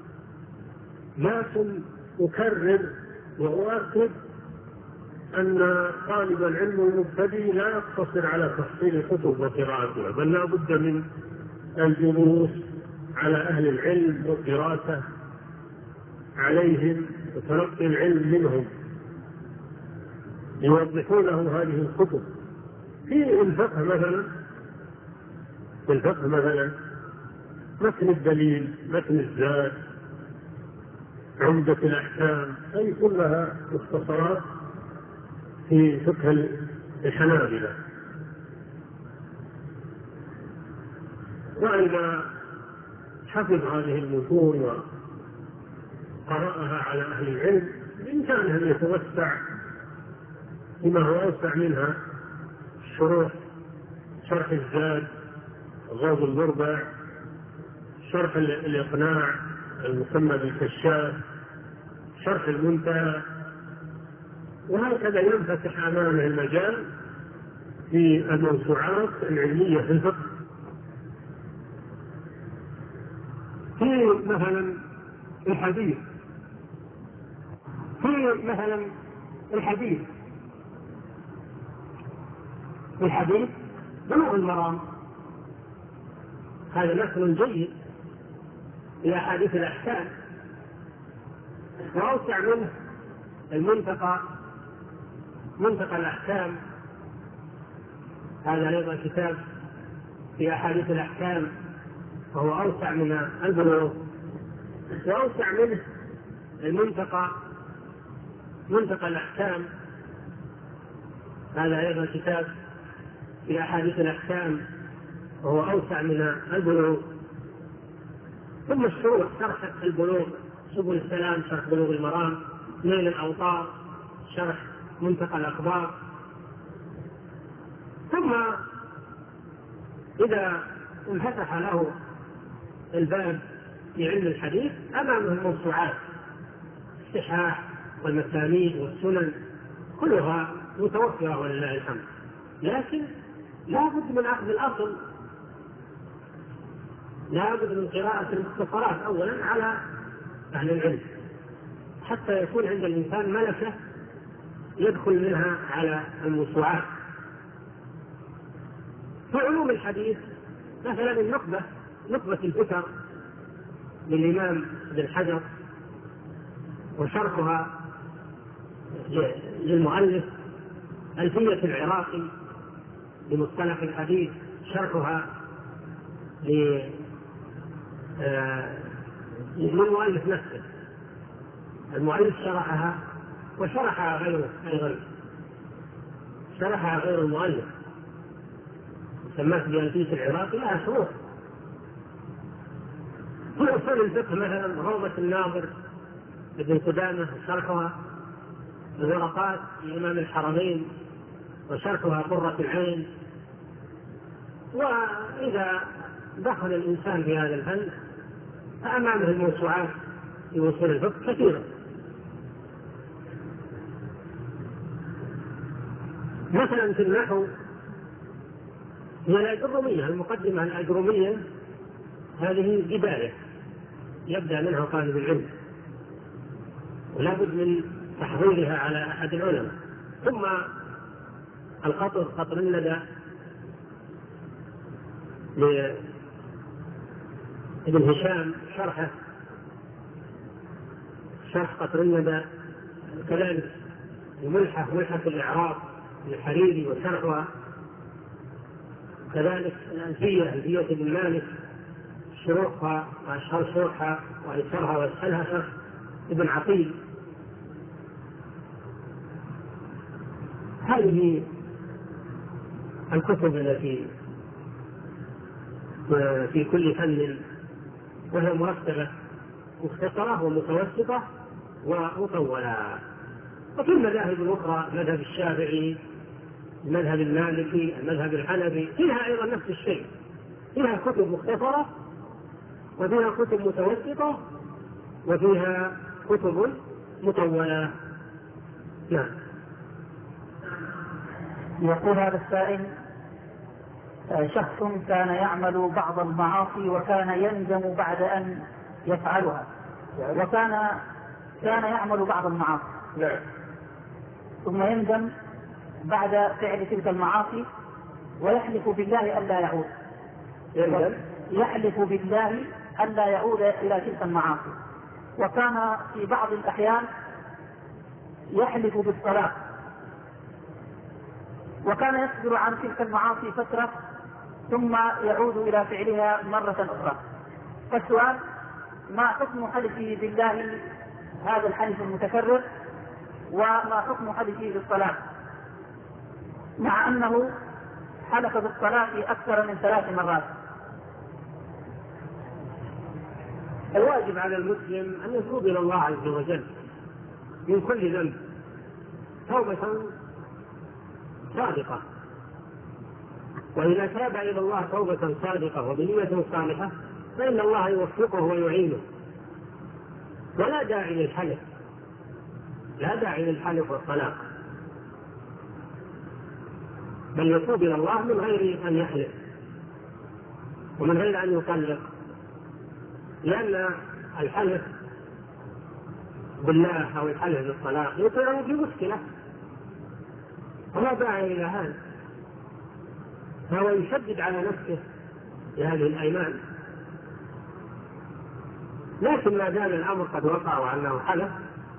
لكن أكرر وأؤكد أن طالب العلم المبتدئ لا يقتصر على تحصيل الكتب وقراءتها، بل لا بد من الجلوس على أهل العلم والدراسة عليهم وتلقي العلم منهم يوضحون له هذه الكتب. في الفقه مثلا، في الفقه مثلا متن الدليل، متن الزاد، عمدة الأحكام، أي كلها مختصرات في فقه الحنابلة. وإذا حفظ هذه المتون وقرأها على أهل العلم بإمكانه أن يتوسع بما هو أوسع منها الشروح، شرح الزاد، غاض المربع، شرح الإقناع المسمى بالكشاف، شرح المنتهى، وهكذا ينفتح أمامه المجال في الموسوعات العلمية في الفقه. في مثلا الحديث، في مثلا الحديث الحديث بلوغ المرام، هذا مثل جيد إلى أحاديث الأحكام. وأوسع منه المنتقى، منتقى الأحكام، هذا أيضا كتاب في أحاديث الأحكام وهو أوسع من البلوغ. وأوسع منه المنتقى، منتقى الأحكام، هذا أيضا كتاب في أحاديث الأحكام وهو أوسع من البلوغ. ثم الشروح، شرح البلوغ، سبل السلام، شرح بلوغ المرام، نيل الأوطار، شرح منتقى الأخبار. ثم إذا انفتح له الباب في علم الحديث أمامه الموسوعات، الصحاح والمسانيد والسنن، كلها متوفرة ولله الحمد. لكن لا بد من أخذ الأصل، لا بد من قراءة المختصرات أولا على أهل العلم حتى يكون عند الإنسان ملكة يدخل منها على الموسوعات. في علوم الحديث مثلا النخبة، نخبة الفكر للإمام ابن حجر وشرحها للمؤلف، ألفية العراقي لمصطلح الحديث شرحها للمؤلف نفسه، المؤلف شرحها وشرحها غيره أيضا، شرحها غير المؤلف، سماه بألفية العراقي لها شروح. في أصول الفقه مثلا روضة الناظر ابن قدامة شرحها، الورقات لإمام الحرمين وشرحها قرة العين. وإذا دخل الإنسان في هذا الفن فأمامه الموسوعات في أصول الفقه كثيرة. مثلا في النحو هي الأجرومية، المقدمة الأجرومية هذه بداية يبدأ منها طالب العلم ولا بد من تحضيرها على أحد العلماء. ثم القطر، قطر الندى، لابن هشام شرحه شرح قطر الندى، كذلك الملحة ملحة الإعراب للحريري وشرحها، كذلك الألفية ألفية ابن مالك شروحها وأشهر شروحها وأيسرها وأسهلها شرح ابن عقيل. هذه الكتب التي في كل فن وهي مرتبة مختصرة ومتوسطة ومطولة. وفي المذاهب الأخرى مذهب الشافعي، المذهب المالكي، المذهب الحنفي، فيها أيضا نفس الشيء، فيها كتب مختصرة وفيها كتب متوسطة وفيها كتب مطولة. نعم. يقول هذا السائل: شخص كان يعمل بعض المعاصي وكان يندم بعد أن يفعلها، وكان كان يعمل بعض المعاصي ثم يندم بعد فعل تلك المعاصي ويحلف بالله ألا يعود يحلف بالله ألا يعود إلى تلك المعاصي، وكان في بعض الأحيان يحلف بالصلاة، وكان يصبر عن تلك المعاصي فترة ثم يعود إلى فعلها مرة أخرى. فالسؤال: ما حكم حلفه بالله هذا الحلف المتكرر، وما حكم حلفه بالصلاة مع أنه حلف بالصلاة أكثر من ثلاث مرات؟ الواجب على المسلم أن يتوب إلى الله عز وجل من كل ذنب توبة صادقة، وإذا تاب إلى الله توبة صادقة وبنية صالحة فإن الله يوفقه ويعينه، ولا داعي للحلف، لا داعي للحلف والطلاق، بل يتوب إلى الله من غير أن يحلف ومن غير أن يطلق، لأن الحلف بالله أو الحلف بالطلاق يوقعه في مشكلة، ولا داعي إلى هذا، فهو يشدد على نفسه بهذه الأيمان. لكن ما دام الأمر قد وقع وأنه حلف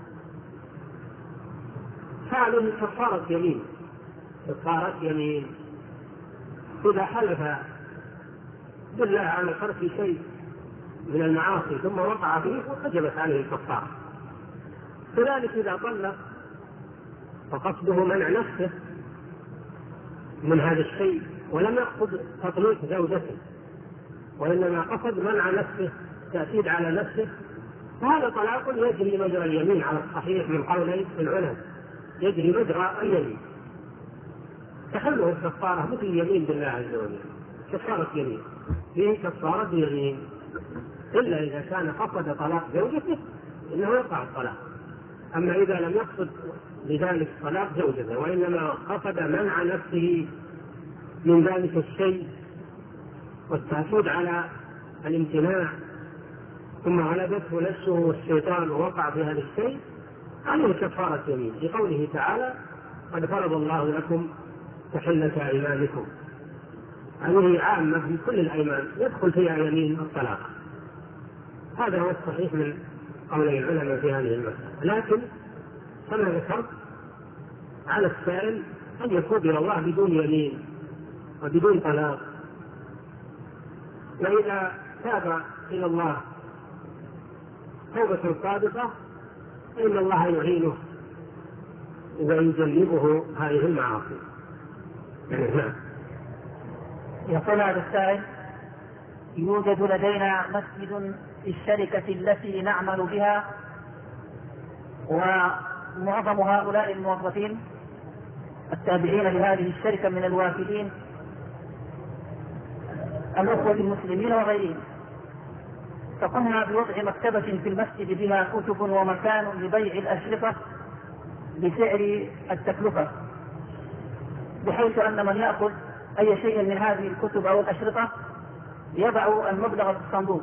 فعليه كفارة يمين كفارة يمين إذا حلف بالله على ترك شيء من المعاصي ثم وقع فيه وجبت عليه الكفارة. كذلك إذا طلق فقصده منع نفسه من هذا الشيء ولم يقصد تطليق زوجته، وإنما قصد منع نفسه، تأكيد على نفسه، فهذا طلاق يجري مجرى اليمين على الصحيح من قولي العلماء، يجري مجرى اليمين، تحله الكفارة مثل اليمين بالله عز وجل، كفارة يمين فيه كفارة يمين، إلا إذا كان قصد طلاق زوجته إنه يقع الطلاق. أما إذا لم يقصد لذلك طلاق زوجته وإنما قصد منع نفسه من ذلك الشيء والتأكيد على الامتناع ثم غلبته نفسه والشيطان ووقع في هذا الشيء عليه كفارة يمين، لقوله تعالى: قد فرض الله لكم تحلة أيمانكم. هذه عامة في كل الأيمان يدخل فيها يمين الطلاق. هذا هو الصحيح من قولي العلماء في هذه المسألة. لكن كما ذكرت على السائل أن يتوب إلى الله بدون يمين وبدون طلاق، وإذا تاب إلى الله توبة صادقة فإن الله يعينه ويجنبه هذه المعاصي. يقول هذا السائل: يوجد لدينا مسجد في الشركة التي نعمل بها، ومعظم هؤلاء الموظفين التابعين لهذه الشركة من الوافدين الأخوة المسلمين وغيرهم، فقمنا بوضع مكتبة في المسجد بها كتب ومكان لبيع الأشرطة بسعر التكلفة، بحيث أن من يأخذ أي شيء من هذه الكتب أو الأشرطة يضع المبلغ في الصندوق،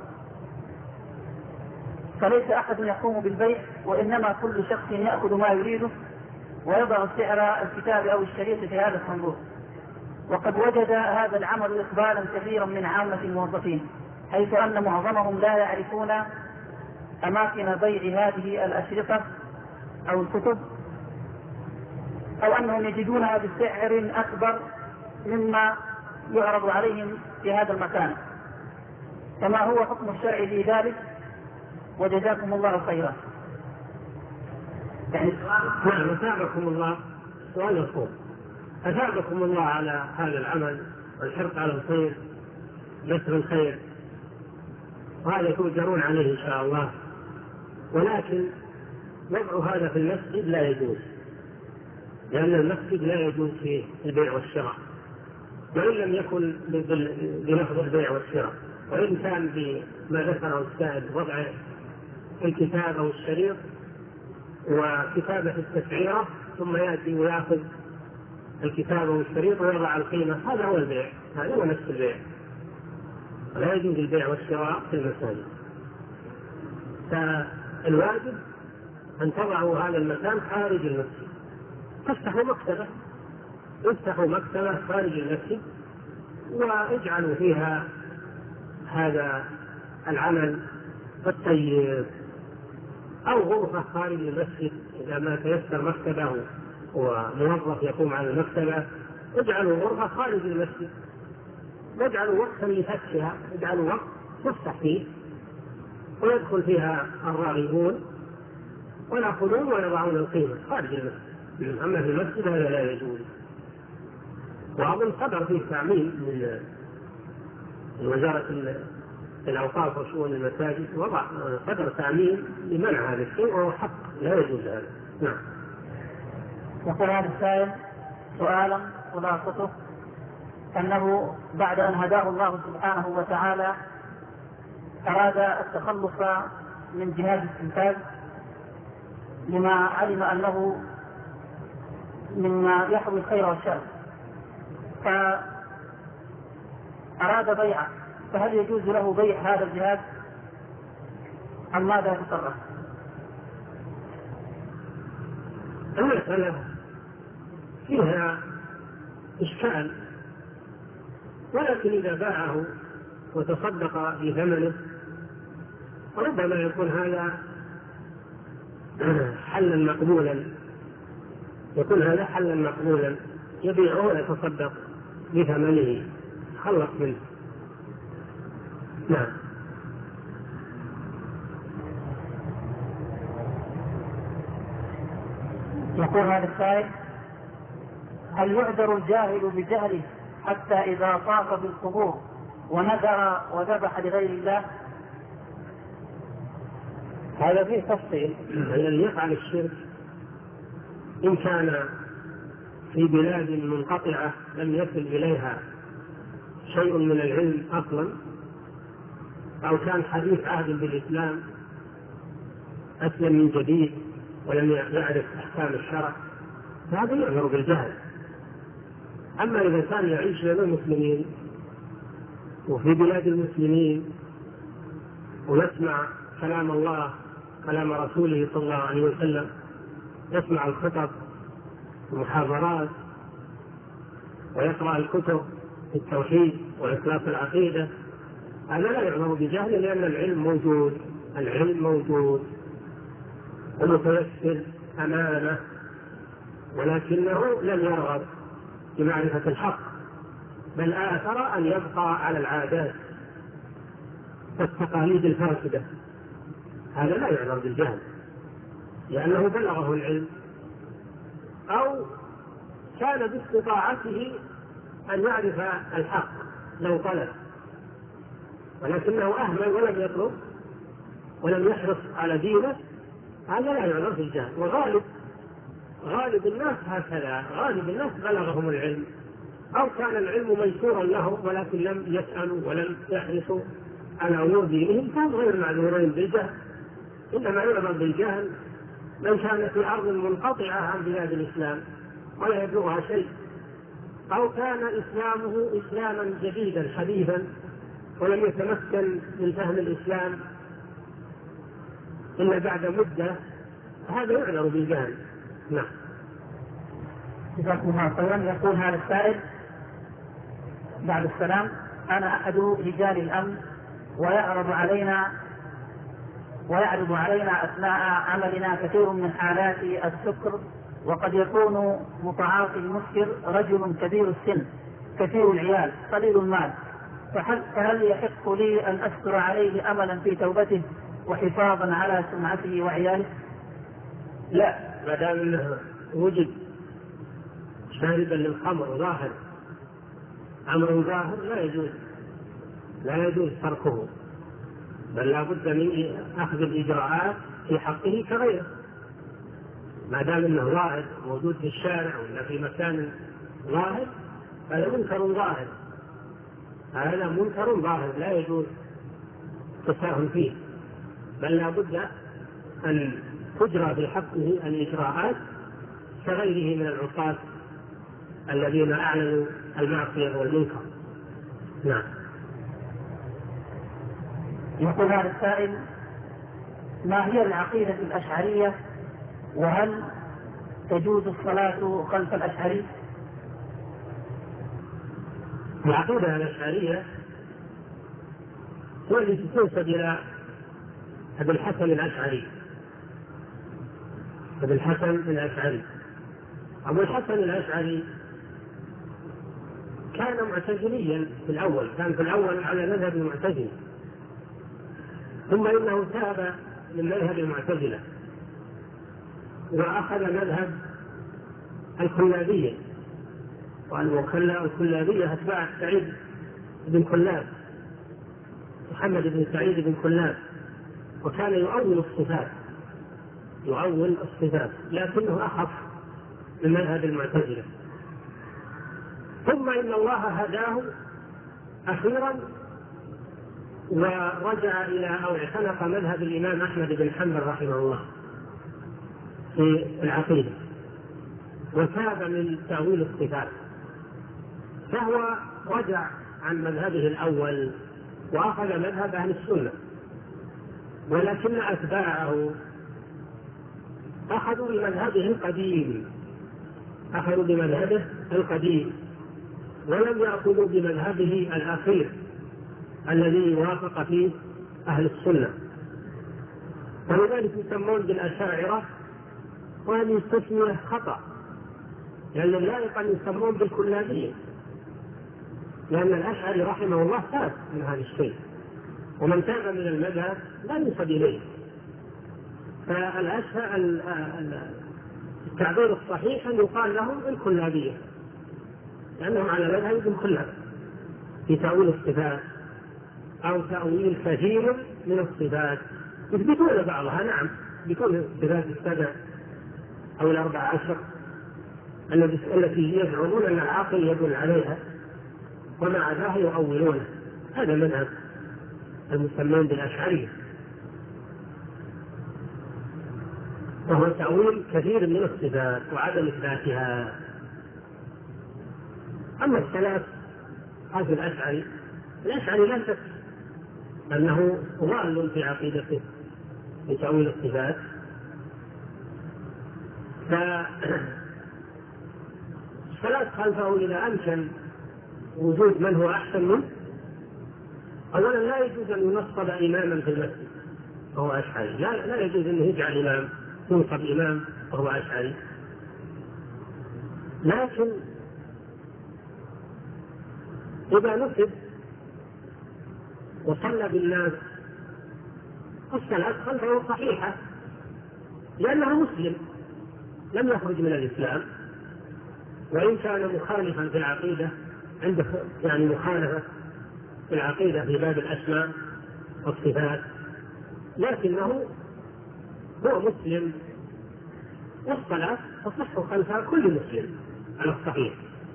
فليس أحد يقوم بالبيع، وإنما كل شخص يأخذ ما يريده ويضع سعر الكتاب أو الشريط في هذا الصندوق. وقد وجد هذا العمل إقبالا كثيرا من عامة الموظفين، حيث أن معظمهم لا يعرفون أماكن بيع هذه الأشرطة أو الكتب، أو أنهم يجدونها بسعر أكبر مما يعرض عليهم في هذا المكان. فما هو حكم الشرع في ذلك؟ وجزاكم الله خيرا. يعني نعم، أثابكم الله. سؤال مفهوم. أثابكم الله على هذا العمل والحرص على الخير، نشر الخير، وهذا تؤجرون عليه إن شاء الله. ولكن وضع هذا في المسجد لا يجوز، لأن المسجد لا يجوز فيه البيع والشراء، وإن لم يكن بلفظ البيع والشراء، وإن كان بما ذكره السائل وضع الكتاب أو الشريط وكتابة التسعيرة، ثم يأتي ويأخذ الكتاب والشريط ويضع القيمة، هذا هو البيع، هذا هو نفس البيع. لا يجوز البيع والشراء في المساجد. فالواجب أن تضعوا هذا المكان خارج المسجد، تفتحوا مكتبة، افتحوا مكتبة خارج المسجد واجعلوا فيها هذا العمل الطيب، أو غرفة خارج المسجد إذا ما تيسر مكتبه وموظف يقوم على المكتبة، اجعلوا غرفة خارج المسجد، واجعلوا وقتا لفتحها، اجعلوا وقت تفتح فيه ويدخل فيها الراغبون ويأخذون ويضعون القيمة خارج المسجد. أما في المسجد هذا لا يجوز. وأظن صدر فيه تعميم من وزارة الأوقاف وشؤون المساجد، وضع صدر تعميم لمنع هذا الشيء، وهو حق لا يجوز هذا. نعم. يقول هذا السائل سؤالا خلاصته أنه بعد أن هداه الله سبحانه وتعالى أراد التخلص من جهاز التلفاز لما علم أنه مما يحوي الخير والشر، فأراد بيعه، فهل يجوز له بيع هذا الجهاز أم ماذا يتصرف؟ المسألة فيها إشكال، ولكن إذا باعه وتصدق بثمنه ربما يكون هذا حلا مقبولا، يكون هذا حلا مقبولا، يبيعه ويتصدق بثمنه، خلص منه. نعم. يقول هذا السائل هل يعذر الجاهل بجهله حتى إذا طاف بالقبور ونذر وذبح لغير الله؟ هذا فيه تفصيل. الذي يفعل الشرك إن كان في بلاد منقطعة لم يصل إليها شيء من العلم أصلا، أو كان حديث عهد بالإسلام أسلم من جديد ولم يعرف أحكام الشرع، فهذا يعذر بالجهل. أما إذا كان يعيش بين المسلمين وفي بلاد المسلمين ويسمع كلام الله كلام رسوله صلى الله عليه وسلم، يسمع الخطب والمحاضرات ويقرأ الكتب في التوحيد وإخلاص العقيدة، هذا لا يعذر بجهل، لأن العلم موجود، العلم موجود ومتيسر أمامه، ولكنه لم يرغب بمعرفة الحق، بل آثر أن يبقى على العادات والتقاليد الفاسدة. هذا لا يعذر بالجهل، لأنه بلغه العلم أو كان باستطاعته أن يعرف الحق لو طلب، ولكنه أهمل ولم يطلب ولم يحرص على دينه، هذا لا يعذر بالجهل. وغالب غالب الناس هكذا، غالب الناس بلغهم العلم أو كان العلم ميسورا لهم، ولكن لم يسألوا ولم يحرصوا على أمور دينهم، فهم غير معذورين بالجهل. إنما يعذر بالجهل من كان في أرض منقطعة عن بلاد الإسلام ولا يبلغها شيء، أو كان إسلامه إسلاما جديدا حديثا ولم يتمكن من فهم الإسلام إلا بعد مدة، هذا يعذر بالجهل. نعم. جزاكم الله خيرا. يقول هذا السائل بعد السلام. أنا أحد رجال الأمن، ويعرض علينا ويعرض علينا أثناء عملنا كثير من حالات السكر، وقد يكون متعاطي المسكر رجل كبير السن كثير العيال قليل المال، فهل, فهل يحق لي أن أسكر عليه أملا في توبته وحفاظا على سمعته وعياله؟ لا، ما دام انه وجد شاربا للخمر ظاهر امر ظاهر لا يجوز لا يجوز تركه، بل لا بد من اخذ الاجراءات في حقه كغيره. ما دام انه ظاهر موجود في الشارع ولا في مكان ظاهر هذا منكر ظاهر، هذا منكر ظاهر لا يجوز التساهل فيه، بل لا بد ان تجرى في حقه الإجراءات كغيره من العصاة الذين أعلنوا المعصية والمنكر. نعم. يقول هذا السائل: ما هي العقيدة الأشعرية، وهل تجوز الصلاة خلف الأشعري؟ العقيدة الأشعرية هو التي تنسب إلى أبي الحسن الأشعري. أبي الحسن الأشعري أبو الحسن الأشعري كان معتزليا في الأول، كان في الأول على مذهب المعتزلة، ثم إنه تاب من مذهب المعتزلة وأخذ مذهب الكلابية، والكلابية أتباع سعيد بن كلاب، محمد بن سعيد بن كلاب، وكان يؤول الصفات يؤول الصفات لكنه أخف من مذهب المعتزلة. ثم إن الله هداه أخيرا ورجع إلى أو اعتنق مذهب الإمام أحمد بن حنبل رحمه الله في العقيدة، وتاب من تأويل الصفات، فهو رجع عن مذهبه الأول وأخذ مذهب أهل السنة، ولكن أتباعه أخذوا بمذهبه القديم أخذوا بمذهبه القديم ولم يأخذوا بمذهبه الأخير الذي يوافق فيه أهل السنة، ولذلك يسمون بالأشاعرة، وهذه التسمية خطأ، لأن اللائق أن يسمون بالكلابية، لأن الأشعري رحمه الله تاب من هذا الشيء، ومن تاب من المذهب لا ينسب إليه. فالتعبير الصحيح أن يقال لهم الكلابية، لأنهم على مذهب ابن كلاب في تأويل الصفات أو تأويل كثير من الصفات، يثبتون بعضها نعم، يثبتون صفات السبع أو الأربع عشر التي يزعمون أن العاقل يدل عليها، ومع ذلك يؤولونه. هذا مذهب المسمين بالأشعرية، وهو تأويل كثير من الصفات وعدم إثباتها. أما الثلاث هذا الأشعري الأشعري لا شك أنه ضال في عقيدته في تأويل الصفات، فالصلاة خلفه إذا أمكن وجود من هو أحسن منه، أولا لا يجوز أن ينصب إماما في المسجد وهو أشعري، لا, لا يجوز أن يجعل إمام ينصب إمام وهو أشعري، لكن إذا نصب وصلى بالناس الصلاة خلفه صحيحة، لأنه مسلم لم يخرج من الإسلام، وإن كان مخالفا في العقيدة عنده يعني مخالفة في العقيدة في باب الأسماء والصفات، لكنه هو مسلم، والصلاة تصح خلف كل مسلم على الصحيح.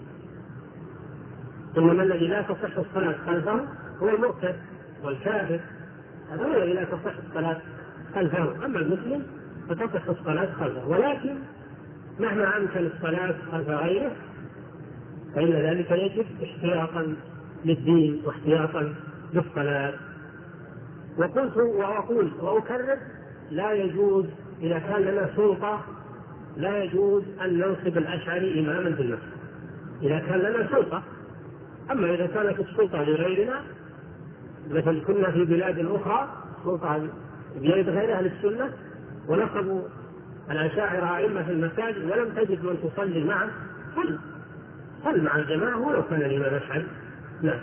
إنما الذي لا تصح الصلاة خلفه هو المرتد والكافر، هذا هو الذي لا تصح الصلاة خلفه، أما المسلم فتصح الصلاة خلفه، ولكن مهما أمكن الصلاة خلف غيره فإن ذلك يجب احتياطا للدين واحتياطا للصلاة. وقلت وأقول وأكرر: لا يجوز إذا كان لنا سلطة لا يجوز أن ننصب الأشعري إماما في المسجد، إذا كان لنا سلطة، أما إذا كانت السلطة لغيرنا، مثل كنا في بلاد أخرى سلطة بيد غير أهل السنة ونصبوا الأشاعرة أئمة في المساجد ولم تجد من تصلي معه، صل صل مع الجماعة ولو كان الإمام أشعري. لا.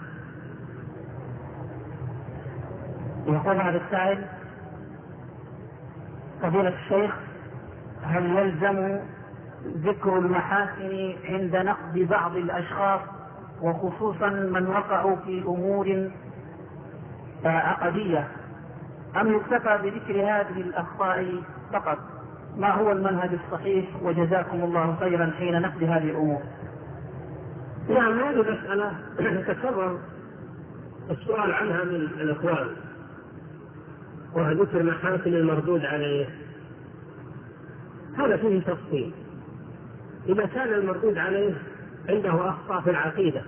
يقول هذا السائل: فضيلة الشيخ، هل يلزم ذكر المحاسن عند نقد بعض الأشخاص وخصوصا من وقعوا في أمور عقدية، أم يكتفى بذكر هذه الأخطاء فقط؟ ما هو المنهج الصحيح؟ وجزاكم الله خيرا حين نقد هذه الأمور. نعم، هذه مسألة تكرر السؤال عنها من الأخوان، وذكر محاسن المردود عليه. هذا فيه تفصيل. إذا كان المردود عليه عنده أخطاء في العقيدة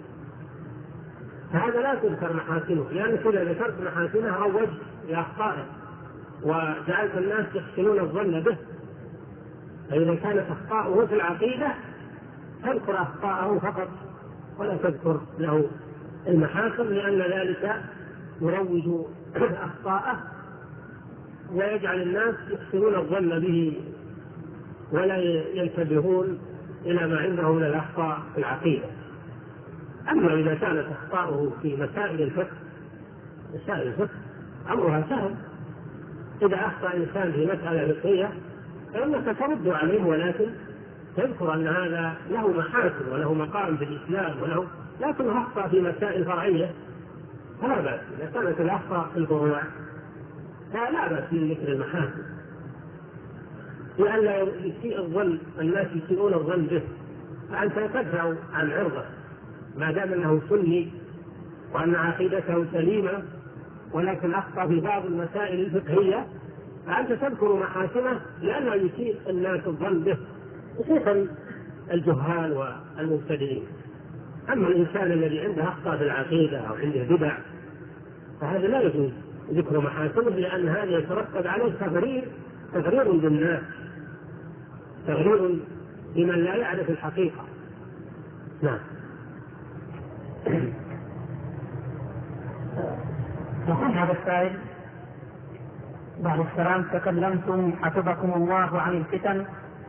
فهذا لا تذكر محاسنه، لأن إذا ذكرت محاسنه روجت لأخطائه وجعلت الناس يحسنون الظن به. فإذا كانت أخطاؤه في العقيدة تذكر أخطاءه فقط ولا تذكر له المحاسن، لأن ذلك يروج أخطاءه ويجعل الناس يحسنون الظن به ولا ينتبهون إلى ما عنده من الأخطاء في العقيدة. أما إذا كانت أخطاؤه في مسائل الفقه، مسائل الفقه أمرها سهل. إذا أخطأ إنسان في مسألة فقهية فإنك ترد عليه، ولكن تذكر أن هذا له محاسن وله مقام في الإسلام وله، لكن أخطأ في مسائل فرعية فلا بأس. إذا كانت الأخطاء في الفروع فلا بأس من ذكر المحاسن، لئلا يسيء الظن، الناس يسيئون الظن به، فأنت تدفع عن عرضه ما دام أنه سني وأن عقيدته سليمة، ولكن أخطأ في بعض المسائل الفقهية، فأنت تذكر محاسنه لأنه يسيء الناس الظن به، خصوصا الجهال والمبتدئين. أما الإنسان الذي عنده أخطاء في العقيدة أو عنده بدع فهذا لا يجوز ذكر محاسنه، لأن هذا يترتب عليه تغرير تغرير بالناس، تغرير لمن لا يعرف الحقيقة. نعم. يقول هذا السائل: بعد السلام، تكلمتم حفظكم الله عن الفتن،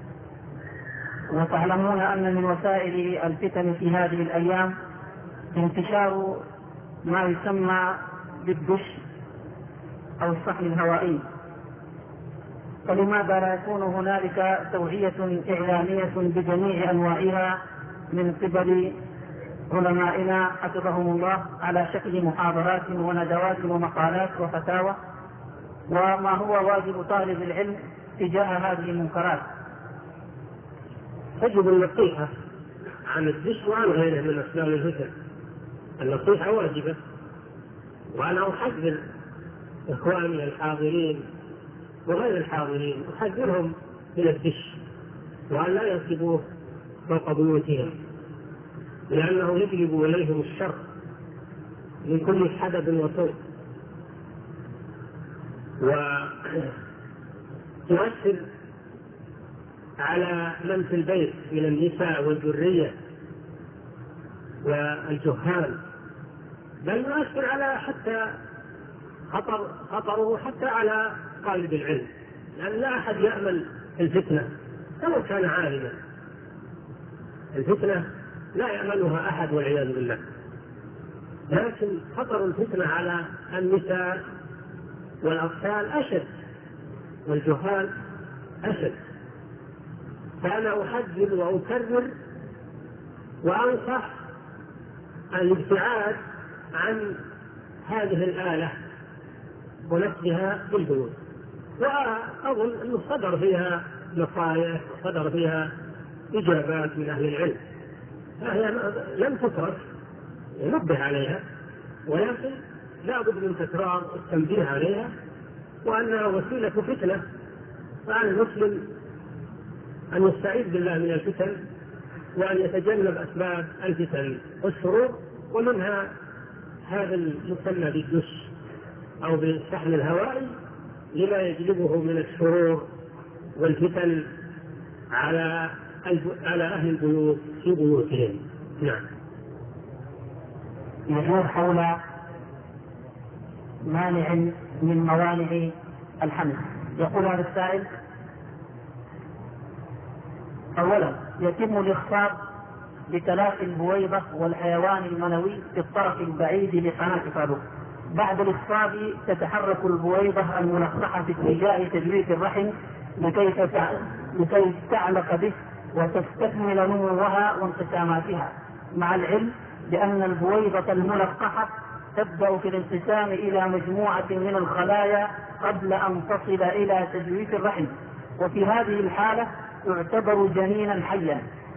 وتعلمون أن من وسائل الفتن في هذه الأيام انتشار ما يسمى بالدش أو الصحن الهوائي، فلماذا لا يكون هنالك توعية إعلامية بجميع أنواعها من قبل علمائنا حفظهم الله على شكل محاضرات وندوات ومقالات وفتاوى؟ وما هو واجب طالب العلم تجاه هذه المنكرات؟ تجب النصيحة عن الدش وعن غيره من أسباب الفتن. النصيحة واجبة، وأنا أحذر إخواني الحاضرين وغير الحاضرين، أحذرهم من الدش وأن لا ينصبوه فوق بيوتهم، لأنه يجلب إليهم الشر من كل حدث وسوء، وتؤثر على من في البيت من النساء والذرية والجهال، بل يؤثر على حتى خطر خطره حتى على طالب العلم، لأن لا أحد يأمل الفتنة ولو كان عالما. الفتنة لا يأملها أحد والعياذ بالله، لكن خطر الفتنة على النساء والأطفال أشد والجهال أشد. فأنا أحذر وأكرر وأنصح الابتعاد عن هذه الآلة ونفسها في البيوت، وأظن أنه صدر فيها نصائح وصدر فيها إجابات من أهل العلم، فهي لم تترك، ينبه عليها، ولكن لا بد من تكرار التنبيه عليها، وأنها وسيلة فتنة. فعلى المسلم أن يستعيذ بالله من الفتن وأن يتجنب أسباب الفتن والشرور، ومنها هذا المسمى بالدش أو بالشحن الهوائي لما يجلبه من الشرور والفتن على على أهل البيوت في بيوتهم. نعم. يدور حول مانع من موانع الحمل. يقول هذا السائل: أولا، يتم الإخصاب بتلاقي البويضة والحيوان المنوي في الطرف البعيد لقناة فالوب. بعد الإخصاب تتحرك البويضة الملقحة في اتجاه تجويف الرحم لكي لكي تعلق به وتستكمل نموها وانقساماتها، مع العلم بأن البويضة الملقحة تبدأ في الانقسام إلى مجموعة من الخلايا قبل أن تصل إلى تجويف الرحم، وفي هذه الحالة يعتبر جنينا حيا.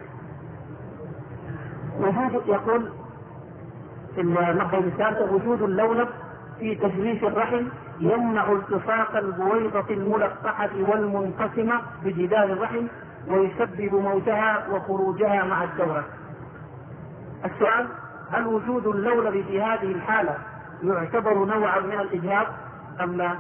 وجود يقول في المقطع الثالث: وجود اللولب في تجويف الرحم يمنع التصاق البويضة الملقحة والمنقسمة بجدار الرحم ويسبب موتها وخروجها مع الدورة. السؤال: هل وجود اللولب في هذه الحالة يعتبر نوعا من الإجهاض أم لا؟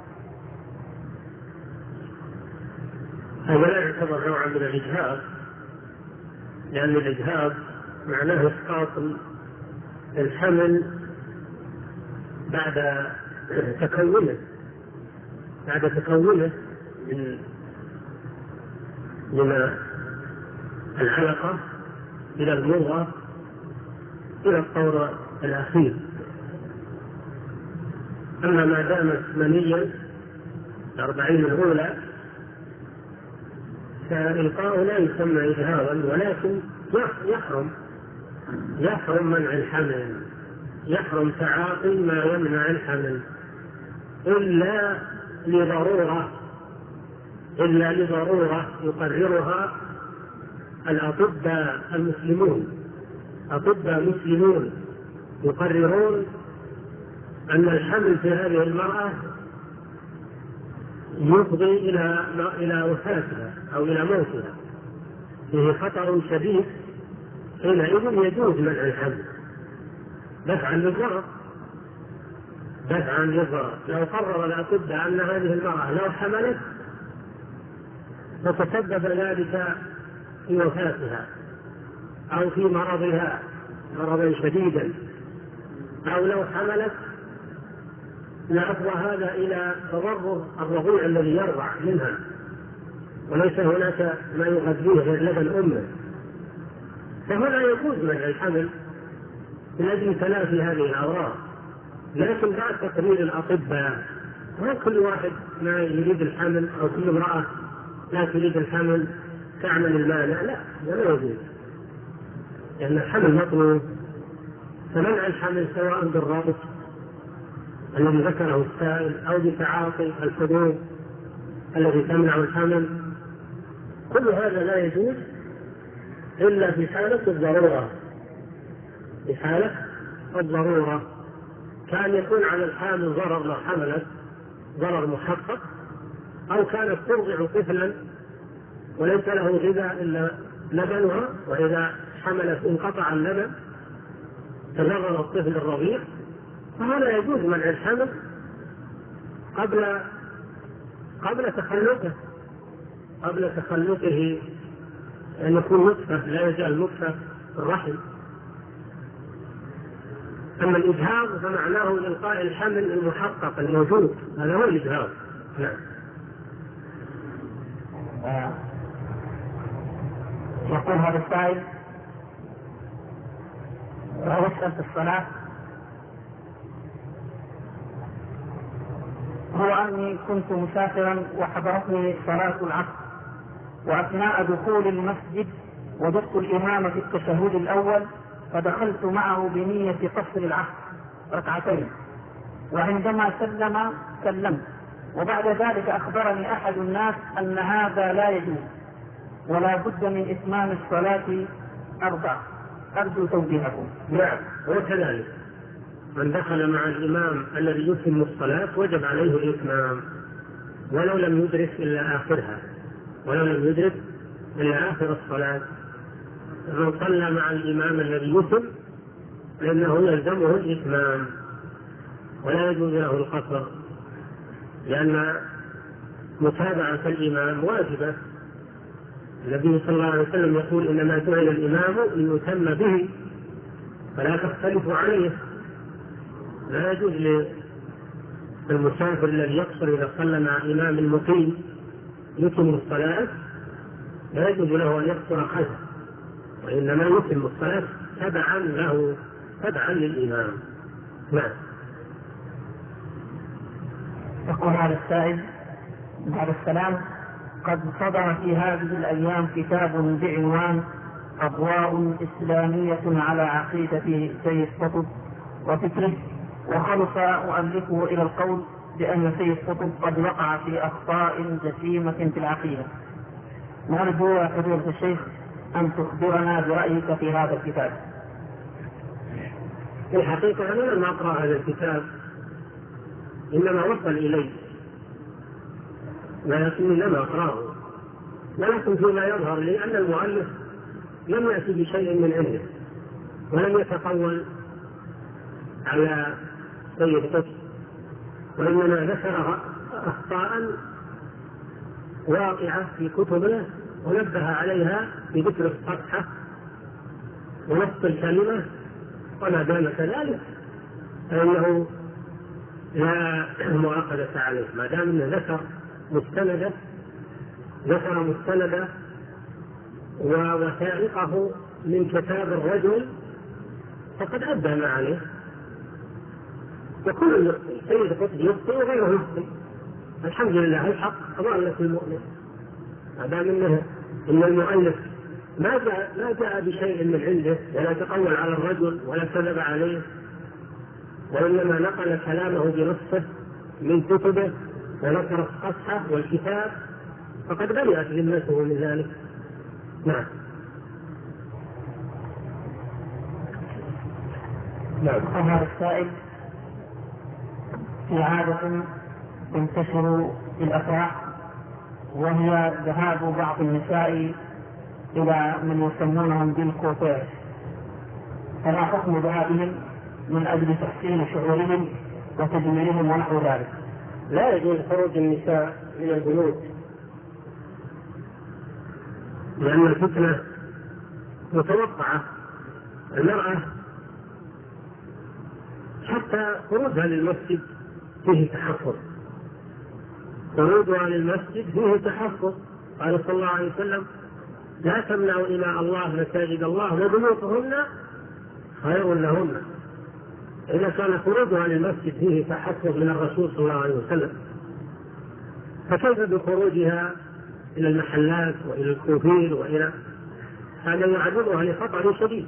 هذا لا يعتبر نوعا من الإجهاض، لأن الإجهاض معناه إسقاط الحمل بعد تكونه بعد تكونه من من العلقة إلى المضغة إلى الطور الأخير. أما ما دامت منيا الأربعين الأولى فإلقاؤه لا يسمى إجهاضا، ولكن يحرم يحرم منع الحمل، يحرم تعاطي ما يمنع الحمل إلا لضرورة إلا لضرورة يقررها الأطباء المسلمون. أطباء مسلمون يقررون أن الحمل في هذه المرأة يفضي إلى إلى وفاتها أو إلى موتها، فيه خطر شديد، حينئذ يجوز منع الحمل دفعا للضرر دفعا للضرر. لو قرر الأطباء أن هذه المرأة لو حملت فتسبب ذلك في وفاتها أو في مرضها مرضا شديدا، أو لو حملت لأفضى هذا إلى تضرر الرضيع الذي يرضع منها وليس هناك ما يغذيه غير لبن أمه، فهنا يجوز منع الحمل من أجل تلافي هذه الأوراق. لكن بعد تقرير الأطباء، ما كل واحد ما يريد الحمل أو كل امرأة لا تريد الحمل تعمل المانع، لا، لا يجوز، لأن الحمل مطلوب. فمنع الحمل سواء بالربط الذي ذكره السائل أو بتعاطي الحبوب التي تمنع الحمل، كل هذا لا يجوز إلا في حالة الضرورة. في حالة الضرورة كان يكون على الحامل ضرر لو حملت، ضرر محقق، أو كانت ترضع طفلا وليس له غذاء إلا لبنها، وإذا حملت انقطع اللبن تضرر الطفل الرضيع، فهذا يجوز منع الحمل قبل قبل تخلقه قبل تخلقه أن يكون نطفة، لا يزال نطفة في الرحم. أما الإجهاض فمعناه إلقاء الحمل المحقق الموجود، هذا هو الإجهاض. نعم. آه. يقول هذا السائل: وأسأل في الصلاة، هو أني كنت مسافرا وحضرتني صلاة العصر، وأثناء دخول المسجد وجدت الإمام في التشهد الأول فدخلت معه بنية قصر العصر ركعتين، وعندما سلم سلمت، وبعد ذلك أخبرني أحد الناس أن هذا لا يجوز ولا بد من إتمام الصلاة أربع. أرجو توجيهكم. نعم، وكذلك من دخل مع الإمام الذي يتم الصلاة وجب عليه الإتمام ولو لم يدرك إلا آخرها ولو لم يدرك إلا آخر الصلاة. من صلى مع الإمام الذي يتم لأنه يلزمه الإتمام ولا يجوز له القصر، لأن متابعة الإمام واجبة. النبي صلى الله عليه وسلم يقول: إنما جعل الإمام ليتم به، فلا تختلفوا عليه. لا يجوز للمسافر الذي يقصر إذا صلى مع إمام مقيم يتم الصلاة، لا يجوز له أن يقصر خلفه، وإنما يتم الصلاة تبعا له، تبعا للإمام. نعم. يقول هذا السائل بعد السلام: قد صدر في هذه الأيام كتاب بعنوان أضواء إسلامية على عقيدة سيد قطب وفكره، وخلص مؤلفه إلى القول بأن سيد قطب قد وقع في أخطاء جسيمة في العقيدة. نرجو يا فضيلة الشيخ أن تخبرنا برأيك في هذا الكتاب. في الحقيقة أنا لم أقرأ هذا الكتاب، إنما وصل إلي ولكني لم أقرأه، ولكن فيما يظهر لي أن المؤلف لم يأتي بشيء من عنده ولم يتقول على سيد قطب، وإنما ذكر أخطاء واقعة في كتبه ونبه عليها بذكر الصفحة ونص الكلمة، وما دام كذلك فإنه لا مؤاخذة عليه، ما دام أنه ذكر مستندة ذكر مستندة ووثائقه من كتاب الرجل فقد أدى ما عليه. وكل يخطئ، سيد قطب يخطئ وغيره يخطئ، الحمد لله الحق ضالة المؤمن. ما دام انه ان المؤلف ما جاء ما جاء بشيء من عنده ولا تقول على الرجل ولا كذب عليه، وانما نقل كلامه بنصه من كتبه ونشر الصفحه والكتاب، فقد برئت ذمته من ذلك. نعم. نعم. هذا السائل: في عادة تنتشر في الأفراح وهي ذهاب بعض النساء إلى من يسمونهم بالكوفير، فلا حكم ذهابهم من أجل تحسين شعورهم وتجميلهم ونحو ذلك؟ لا يجوز خروج النساء من البيوت، لأن الفتنة متوقعة. المرأة حتى خروجها للمسجد فيه تحفظ، خروجها للمسجد فيه تحفظ. قال صلى الله عليه وسلم: لا تمنعوا إماء الله مساجد الله وبيوتهن خير لهن. إذا كان خروجها للمسجد فيه تحفظ من الرسول صلى الله عليه وسلم، فكيف بخروجها إلى المحلات وإلى الكوفير وإلى هذا؟ يعرضها لخطر شديد.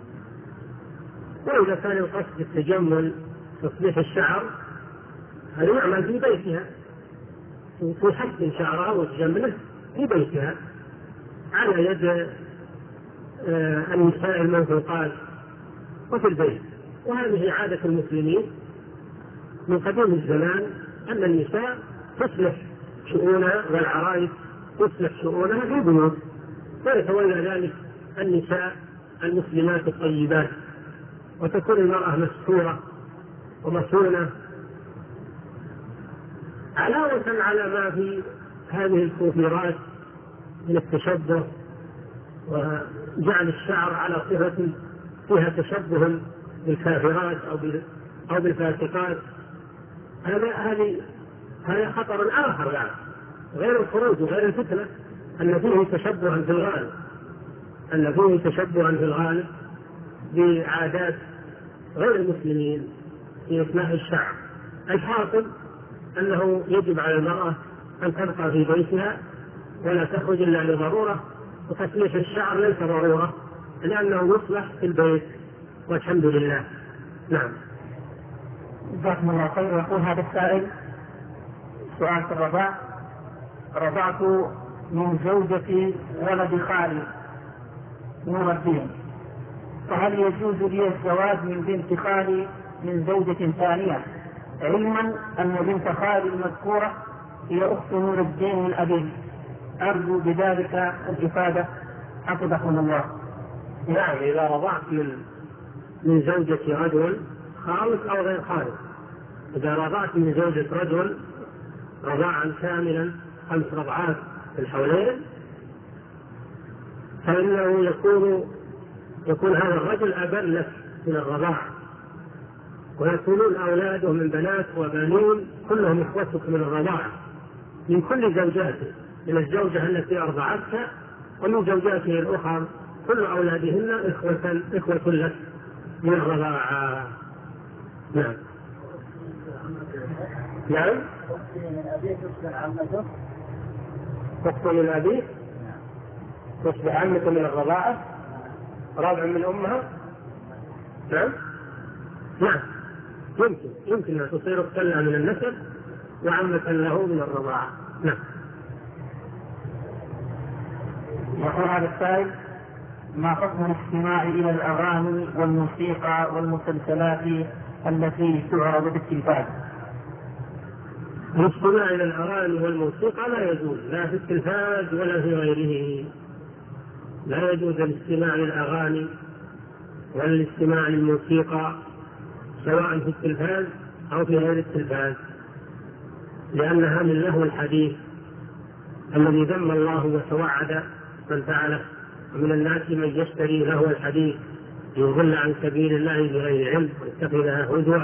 وإذا كان القصد التجمل تصليح الشعر هذا يعمل في بيتها، في حسن شعرها وتجمله في بيتها على يد النساء المنفوقات وفي البيت. وهذه عادة المسلمين من قديم الزمان، أن النساء تصلح شؤونها والعرائس تصلح شؤونها في البيوت، ويتولى ذلك النساء المسلمات الطيبات، وتكون المرأة مستورة ومصونة، علاوة على ما في هذه الكوفيرات من التشبه وجعل الشعر على صفة فيها تشبه بالكافرات أو أو بالفاسقات. هذا هذه هذا خطر آخر يعني غير الخروج وغير الفتنة، أن فيه تشبها في الغالب أن فيه تشبها في الغالب بعادات غير المسلمين في إصلاح الشعر. الحاصل أنه يجب على المرأة أن تبقى في بيتها ولا تخرج إلا لضرورة، وتصليح الشعر ليس ضرورة لأنه يصلح في البيت والحمد لله. نعم. جزاكم الله خير. يقول هذا السائل: سؤال في الرضاع: رضعت من زوجتي ولد خالي نور الدين، فهل يجوز لي الزواج من بنت خالي من زوجة ثانية، علما أن بنت خالي المذكورة هي أخت نور الدين من أبيه؟ أرجو بذلك الإفادة حفظكم الله. نعم. إذا رضعت من من زوجة رجل خالص أو غير خالص، إذا رضعت من زوجة رجل رضاعا كاملا خمس رضعات في الحولين، فإنه يكون يكون هذا الرجل أبا لك من الرضاعة، ويكونون أولاده من بنات وبنين كلهم إخوتك من الرضاعة من كل زوجاته، من الزوجة التي أرضعتك ومن زوجاته الأخرى كل أولادهن إخوة إخوة لك من الرضاعة. نعم. نعم. تخطو من أبيك تصبح عمة من الرضاعة، رابع من أمها. نعم. نعم يمكن يمكن أن تصير اختلها من النسب وعمة له من الرضاعة. نعم. يقول هذا السائل: ما حكم الاستماع إلى الأغاني والموسيقى والمسلسلات التي تعرض بالتلفاز؟ الاستماع إلى الأغاني والموسيقى لا يجوز، لا في التلفاز ولا في غيره. لا يجوز الاستماع للأغاني ولا الاستماع للموسيقى سواء في التلفاز أو في غير التلفاز، لأنها من لهو الحديث الذي ذم الله وتوعد من فعله. ومن الناس من يشتري لهو الحديث ليضل عن سبيل الله بغير علم ويتخذها هزوا.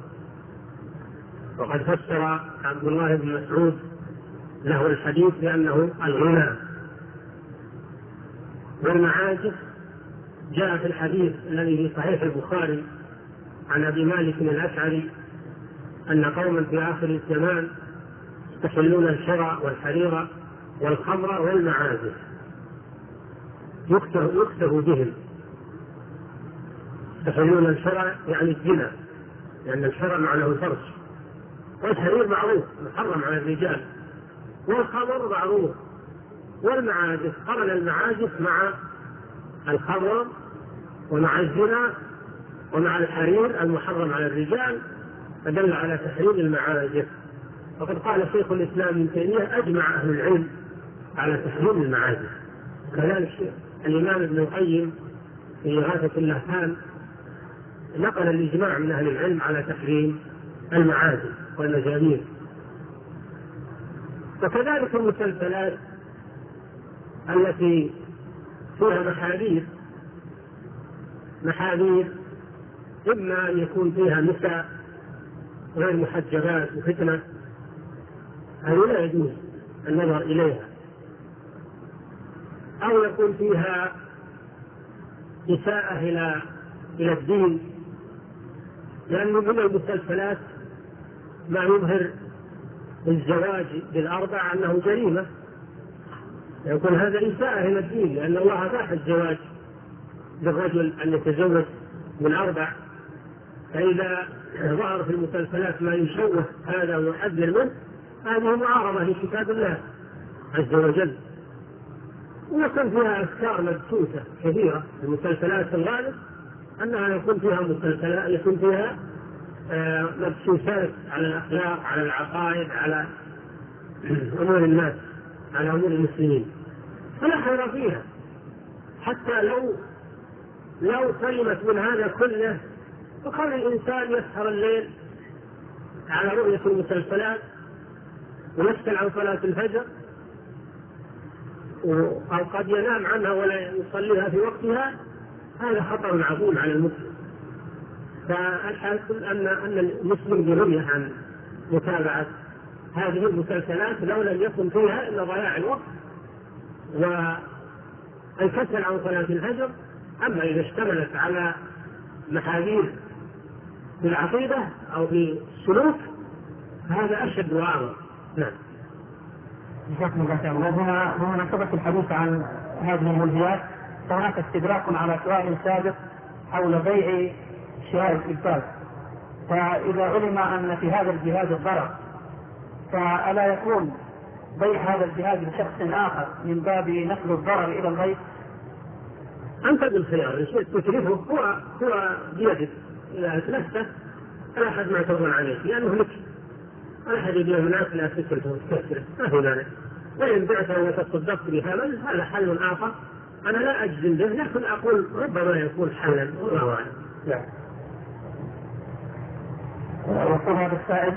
وقد فسر عبد الله بن مسعود لهو الحديث بأنه الغنى والمعازف. جاء في الحديث الذي في صحيح البخاري عن أبي مالك الأشعري أن قوما في آخر الزمان يستحلون الشرع والحرير والخمر والمعازف يكتب بهم. يستحلون الشرع يعني الزنا، لأن الشرع معناه الفرج، والحرير معروف محرم على الرجال، والخمر معروف، والمعازف قرن المعازف مع الخمر ومع الزنا ومع الحرير المحرم على الرجال، فدل على تحريم المعازف. وقد قال شيخ الإسلام ابن تيمية: أجمع أهل العلم على تحريم المعازف. كذلك الإمام ابن القيم في إغاثة اللهفان نقل الإجماع من أهل العلم على تحريم المعازف والمزامير. وكذلك المسلسلات التي فيها محاذير محاذير إما أن يكون فيها نساء غير محجبات وفتنة، هذه لا يجوز النظر إليها، أو يكون فيها إساءة إلى إلى الدين، لأنه من المسلسلات ما يظهر الزواج بالأربع أنه جريمة، يكون هذا إساءة إلى الدين، لأن الله أباح الزواج للرجل أن يتزوج بالأربع. فإذا ظهر في المسلسلات ما يشوه هذا ويحذر منه، هذه معارضة لكتاب الله عز وجل. ويكون فيها أفكار مبثوثة كثيرة. المسلسلات الغالب أنها يكون فيها مسلسلات يكون فيها آه مبثوثات على الأخلاق، على العقائد، على أمور الناس، على أمور المسلمين، فلا خير فيها. حتى لو لو سلمت من هذا كله، فقال الإنسان يسهر الليل على رؤية المسلسلات ويسأل عن صلاة الفجر، أو قد ينام عنها ولا يصليها في وقتها، هذا خطر عظيم على المسلم. فالحاصل أن أن المسلم بغنية عن متابعة هذه المسلسلات لو لم يكن فيها إلا ضياع الوقت والكسل عن صلاة الفجر. أما إذا اشتملت على محاذير بالعقيدة أو بالسلوك هذا أشد وأعظم. نعم. جزاكم الله خيرا. وهنا بمناسبة الحديث عن هذه الملهيات، فهناك استدراك على سؤال سابق حول بيع شراء التلفاز. فإذا علم أن في هذا الجهاز الضرر، فألا يكون بيع هذا الجهاز لشخص آخر من باب نقل الضرر إلى الغير؟ أنت بالخيار، تكلفه هو هو بيدك، إذا أتلفته فلا أحد معترض عليك لأنه لك، لا أحد يبيع مناك لا تكلفه وتكسره، ما في ذلك. وإن بعته وتصدقت بثمن هذا حل آخر، أنا لا أجزم به، لكن أقول ربما يكون حلا، والله أعلم. لا. ويقول هذا السائل: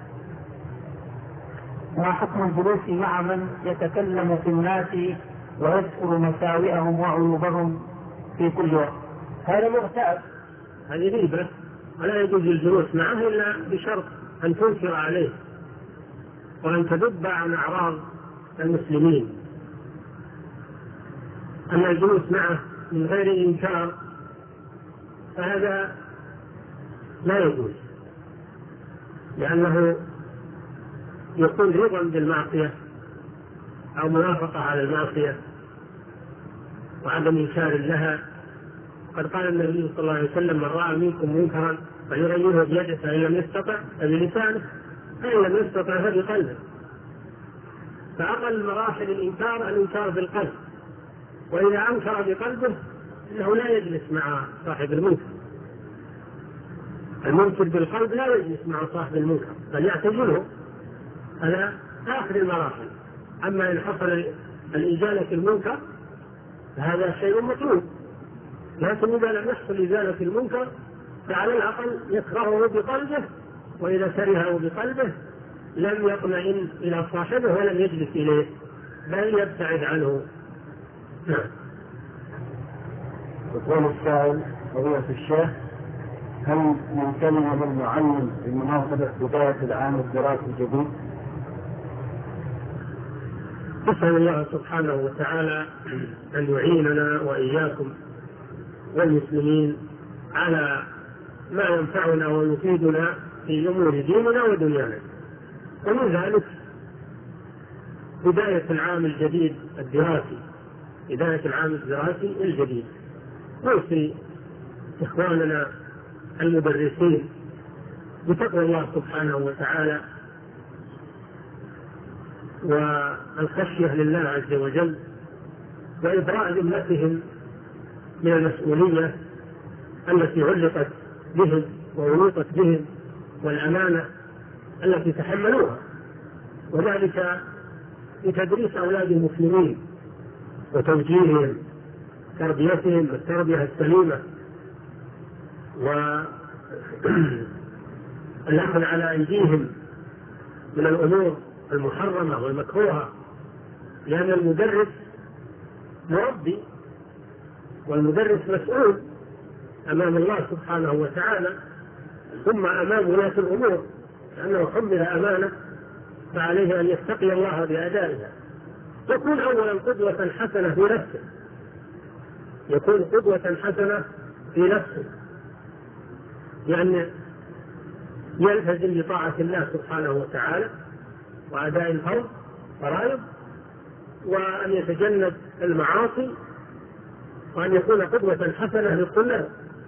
ما حكم الجلوس مع من يتكلم في الناس ويذكر مساوئهم وعيوبهم في كل وقت؟ هذا مغتاب، هذه غيبة، ولا يجوز الجلوس معه إلا بشرط أن تنكر عليه وأن تذب عن أعراض المسلمين. أما الجلوس معه من غير إنكار فهذا لا يجوز، لأنه يكون رضا بالمعصية أو موافقة على المعصية وعدم إنكار لها. قد قال النبي صلى الله عليه وسلم: من رأى منكم منكرا فليغيره بيده، فإن لم يستطع فبلسانه، فإن لم يستطع فبقلبه. فأقل مراحل الإنكار الإنكار بالقلب، وإذا أنكر بقلبه إنه لا يجلس مع صاحب المنكر. المنكر بالقلب لا يجلس مع صاحب المنكر بل يعتزله، هذا آخر المراحل. أما إن حصل الإزالة المنكر فهذا شيء مطلوب، لكن إذا لم يحصل إزالة المنكر فعلى الأقل يكرهه بقلبه، وإذا كرهه بقلبه لم يطمئن إلى صاحبه ولم يجلس إليه بل يبتعد عنه. نعم. يقول السائل: فضيلة الشيخ، هل ممكن للمعلم بمناسبة بداية العام الدراسي الجديد؟ نسأل الله سبحانه وتعالى أن يعيننا وإياكم والمسلمين على ما ينفعنا ويفيدنا في أمور ديننا ودنيانا. ومن ذلك بداية العام الجديد الدراسي، بداية العام الدراسي الجديد. نوصي إخواننا المدرسين بتقوى الله سبحانه وتعالى والخشية لله عز وجل، وإبراء ذمتهم من المسؤولية التي علقت بهم وأنوطت بهم، والأمانة التي تحملوها، وذلك بتدريس أولاد المسلمين وتوجيههم، تربيتهم بالتربية السليمة، والأخذ على أيديهم من الأمور المحرمة والمكروهة، لأن المدرس مربي والمدرس مسؤول أمام الله سبحانه وتعالى ثم أمام ولاة الأمور، لأنه حمل أمانة فعليه أن يتقي الله بأدائها. يكون أولا قدوة حسنة في نفسه، يكون قدوة حسنة في نفسه، يعني يلتزم بطاعة الله سبحانه وتعالى وأداء الفرض فرائض، وأن يتجنب المعاصي، وأن يكون قدوة حسنة للطلاب.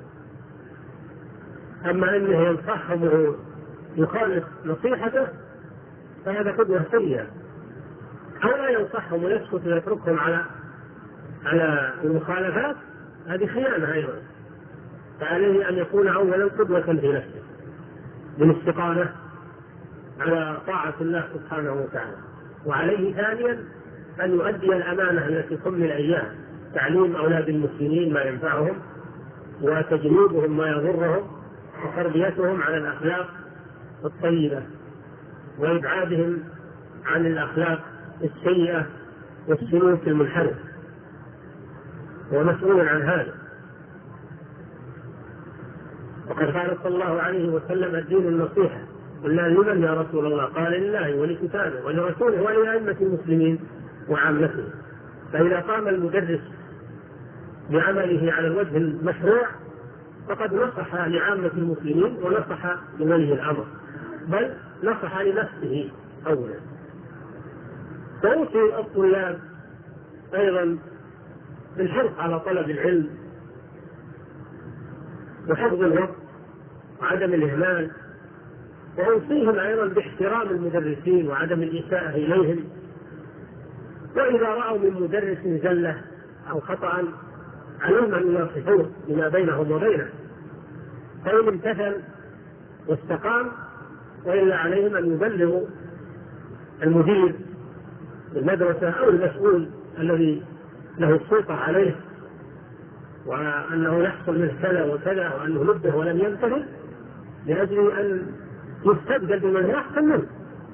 أما أنه ينصحهم ويخالف نصيحته فهذا قدوة سيئة، أو لا ينصحهم ويسكت ويتركهم على على المخالفات، هذه خيانة أيضا. فعليه أن يكون أولا قدوة في نفسه بالاستقامة على طاعة الله سبحانه وتعالى، وعليه ثانيا أن يؤدي الأمانة التي حمل إياه، تعليم أولاد المسلمين ما ينفعهم وتجنيبهم ما يضرهم وتربيتهم على الأخلاق الطيبة وإبعادهم عن الأخلاق السيئة والسلوك المنحرف، هو مسؤول عن هذا. وقد قال صلى الله عليه وسلم: الدين النصيحة. قلنا: لمن يا رسول الله؟ قال: لله ولكتابه ولرسوله ولأئمة المسلمين وعامته. فإذا قام المدرس بعمله على الوجه المشروع فقد نصح لعامة المسلمين ونصح لولي الأمر، بل نصح لنفسه أولا. فأوصي الطلاب أيضا بالحرص على طلب العلم وحفظ الوقت وعدم الإهمال، وأوصيهم أيضا باحترام المدرسين وعدم الإساءة إليهم. وإذا رأوا من مدرس زلة أو خطأ عليهم أن ينصحوه بما بينهم وبينه، فإن امتثل واستقام، وإلا عليهم أن يبلغوا المدير المدرسة أو المسؤول الذي له السلطة عليه، وأنه يحصل منه كذا وكذا، وأنه نبه ولم ينتهي، لأجل أن يستبدل بمن هو أحسن منه.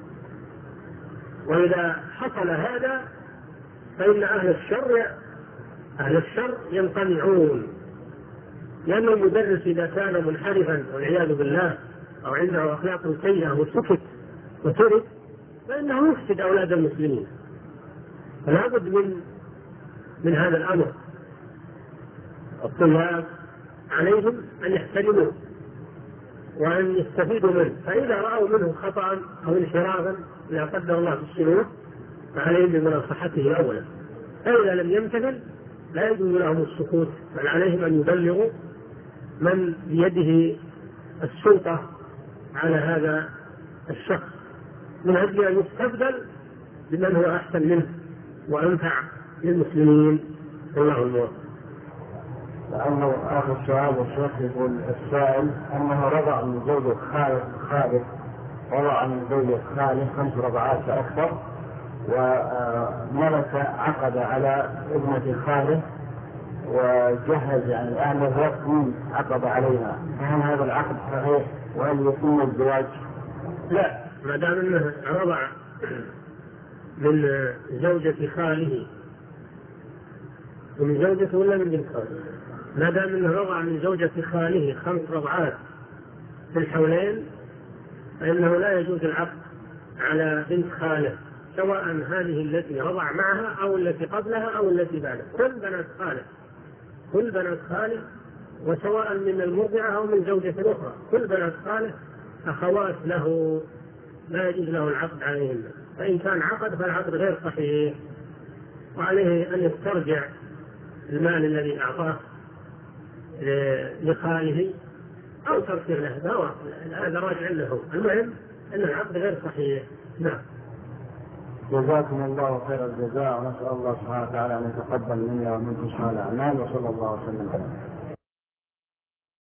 وإذا حصل هذا فإن أهل الشر أهل الشر يمتنعون لأن المدرس إذا كان منحرفا والعياذ بالله أو عنده أخلاق سيئة وسكت وترك فإنه يفسد أولاد المسلمين. فلا بد من من هذا الأمر. الطلاب عليهم أن يحترموه وأن يستفيدوا منه، فإذا رأوا منه خطأ أو انحرافا لا قدر الله في السلوك فعليهم بمناصحته أولا، فإذا لم يمتثل لا يجوز لهم السكوت، بل عليهم أن يبلغوا من بيده السلطة على هذا الشخص من أجل أن يستبدل بمن هو أحسن منه وأنفع للمسلمين. والله الموفق. لأنه آخر سؤال الشيخ يقول السائل أنه رضع من زوجة خالد خالد رضع من زوجة خالد خمس رضعات أكثر، وملك عقد على ابنة خالد وجهز يعني الآن الرسمي عقد عليها، فهل هذا العقد صحيح وهل يتم الزواج؟ لا، ما دام أنه رضع من زوجة خاله ومن زوجته ولا من بنت خاله، ما دام أنه رضع من زوجة خاله خمس رضعات في الحولين فإنه لا يجوز العقد على بنت خاله، سواء هذه التي رضع معها أو التي قبلها أو التي بعدها، كل بنات خاله كل بنات خاله وسواء من المرضعة أو من زوجة أخرى، كل بنات خاله أخوات له لا يجوز له العقد عليهن، فإن كان عقد فالعقد غير صحيح، وعليه أن يسترجع المال الذي أعطاه لخاله أو ترسل له، هذا راجع له، المهم أن العقد غير صحيح. نعم. جزاكم الله خير الجزاء، ونسأل الله سبحانه وتعالى أن يتقبل منا ومنكم صالح الأعمال، وصلى الله وسلم على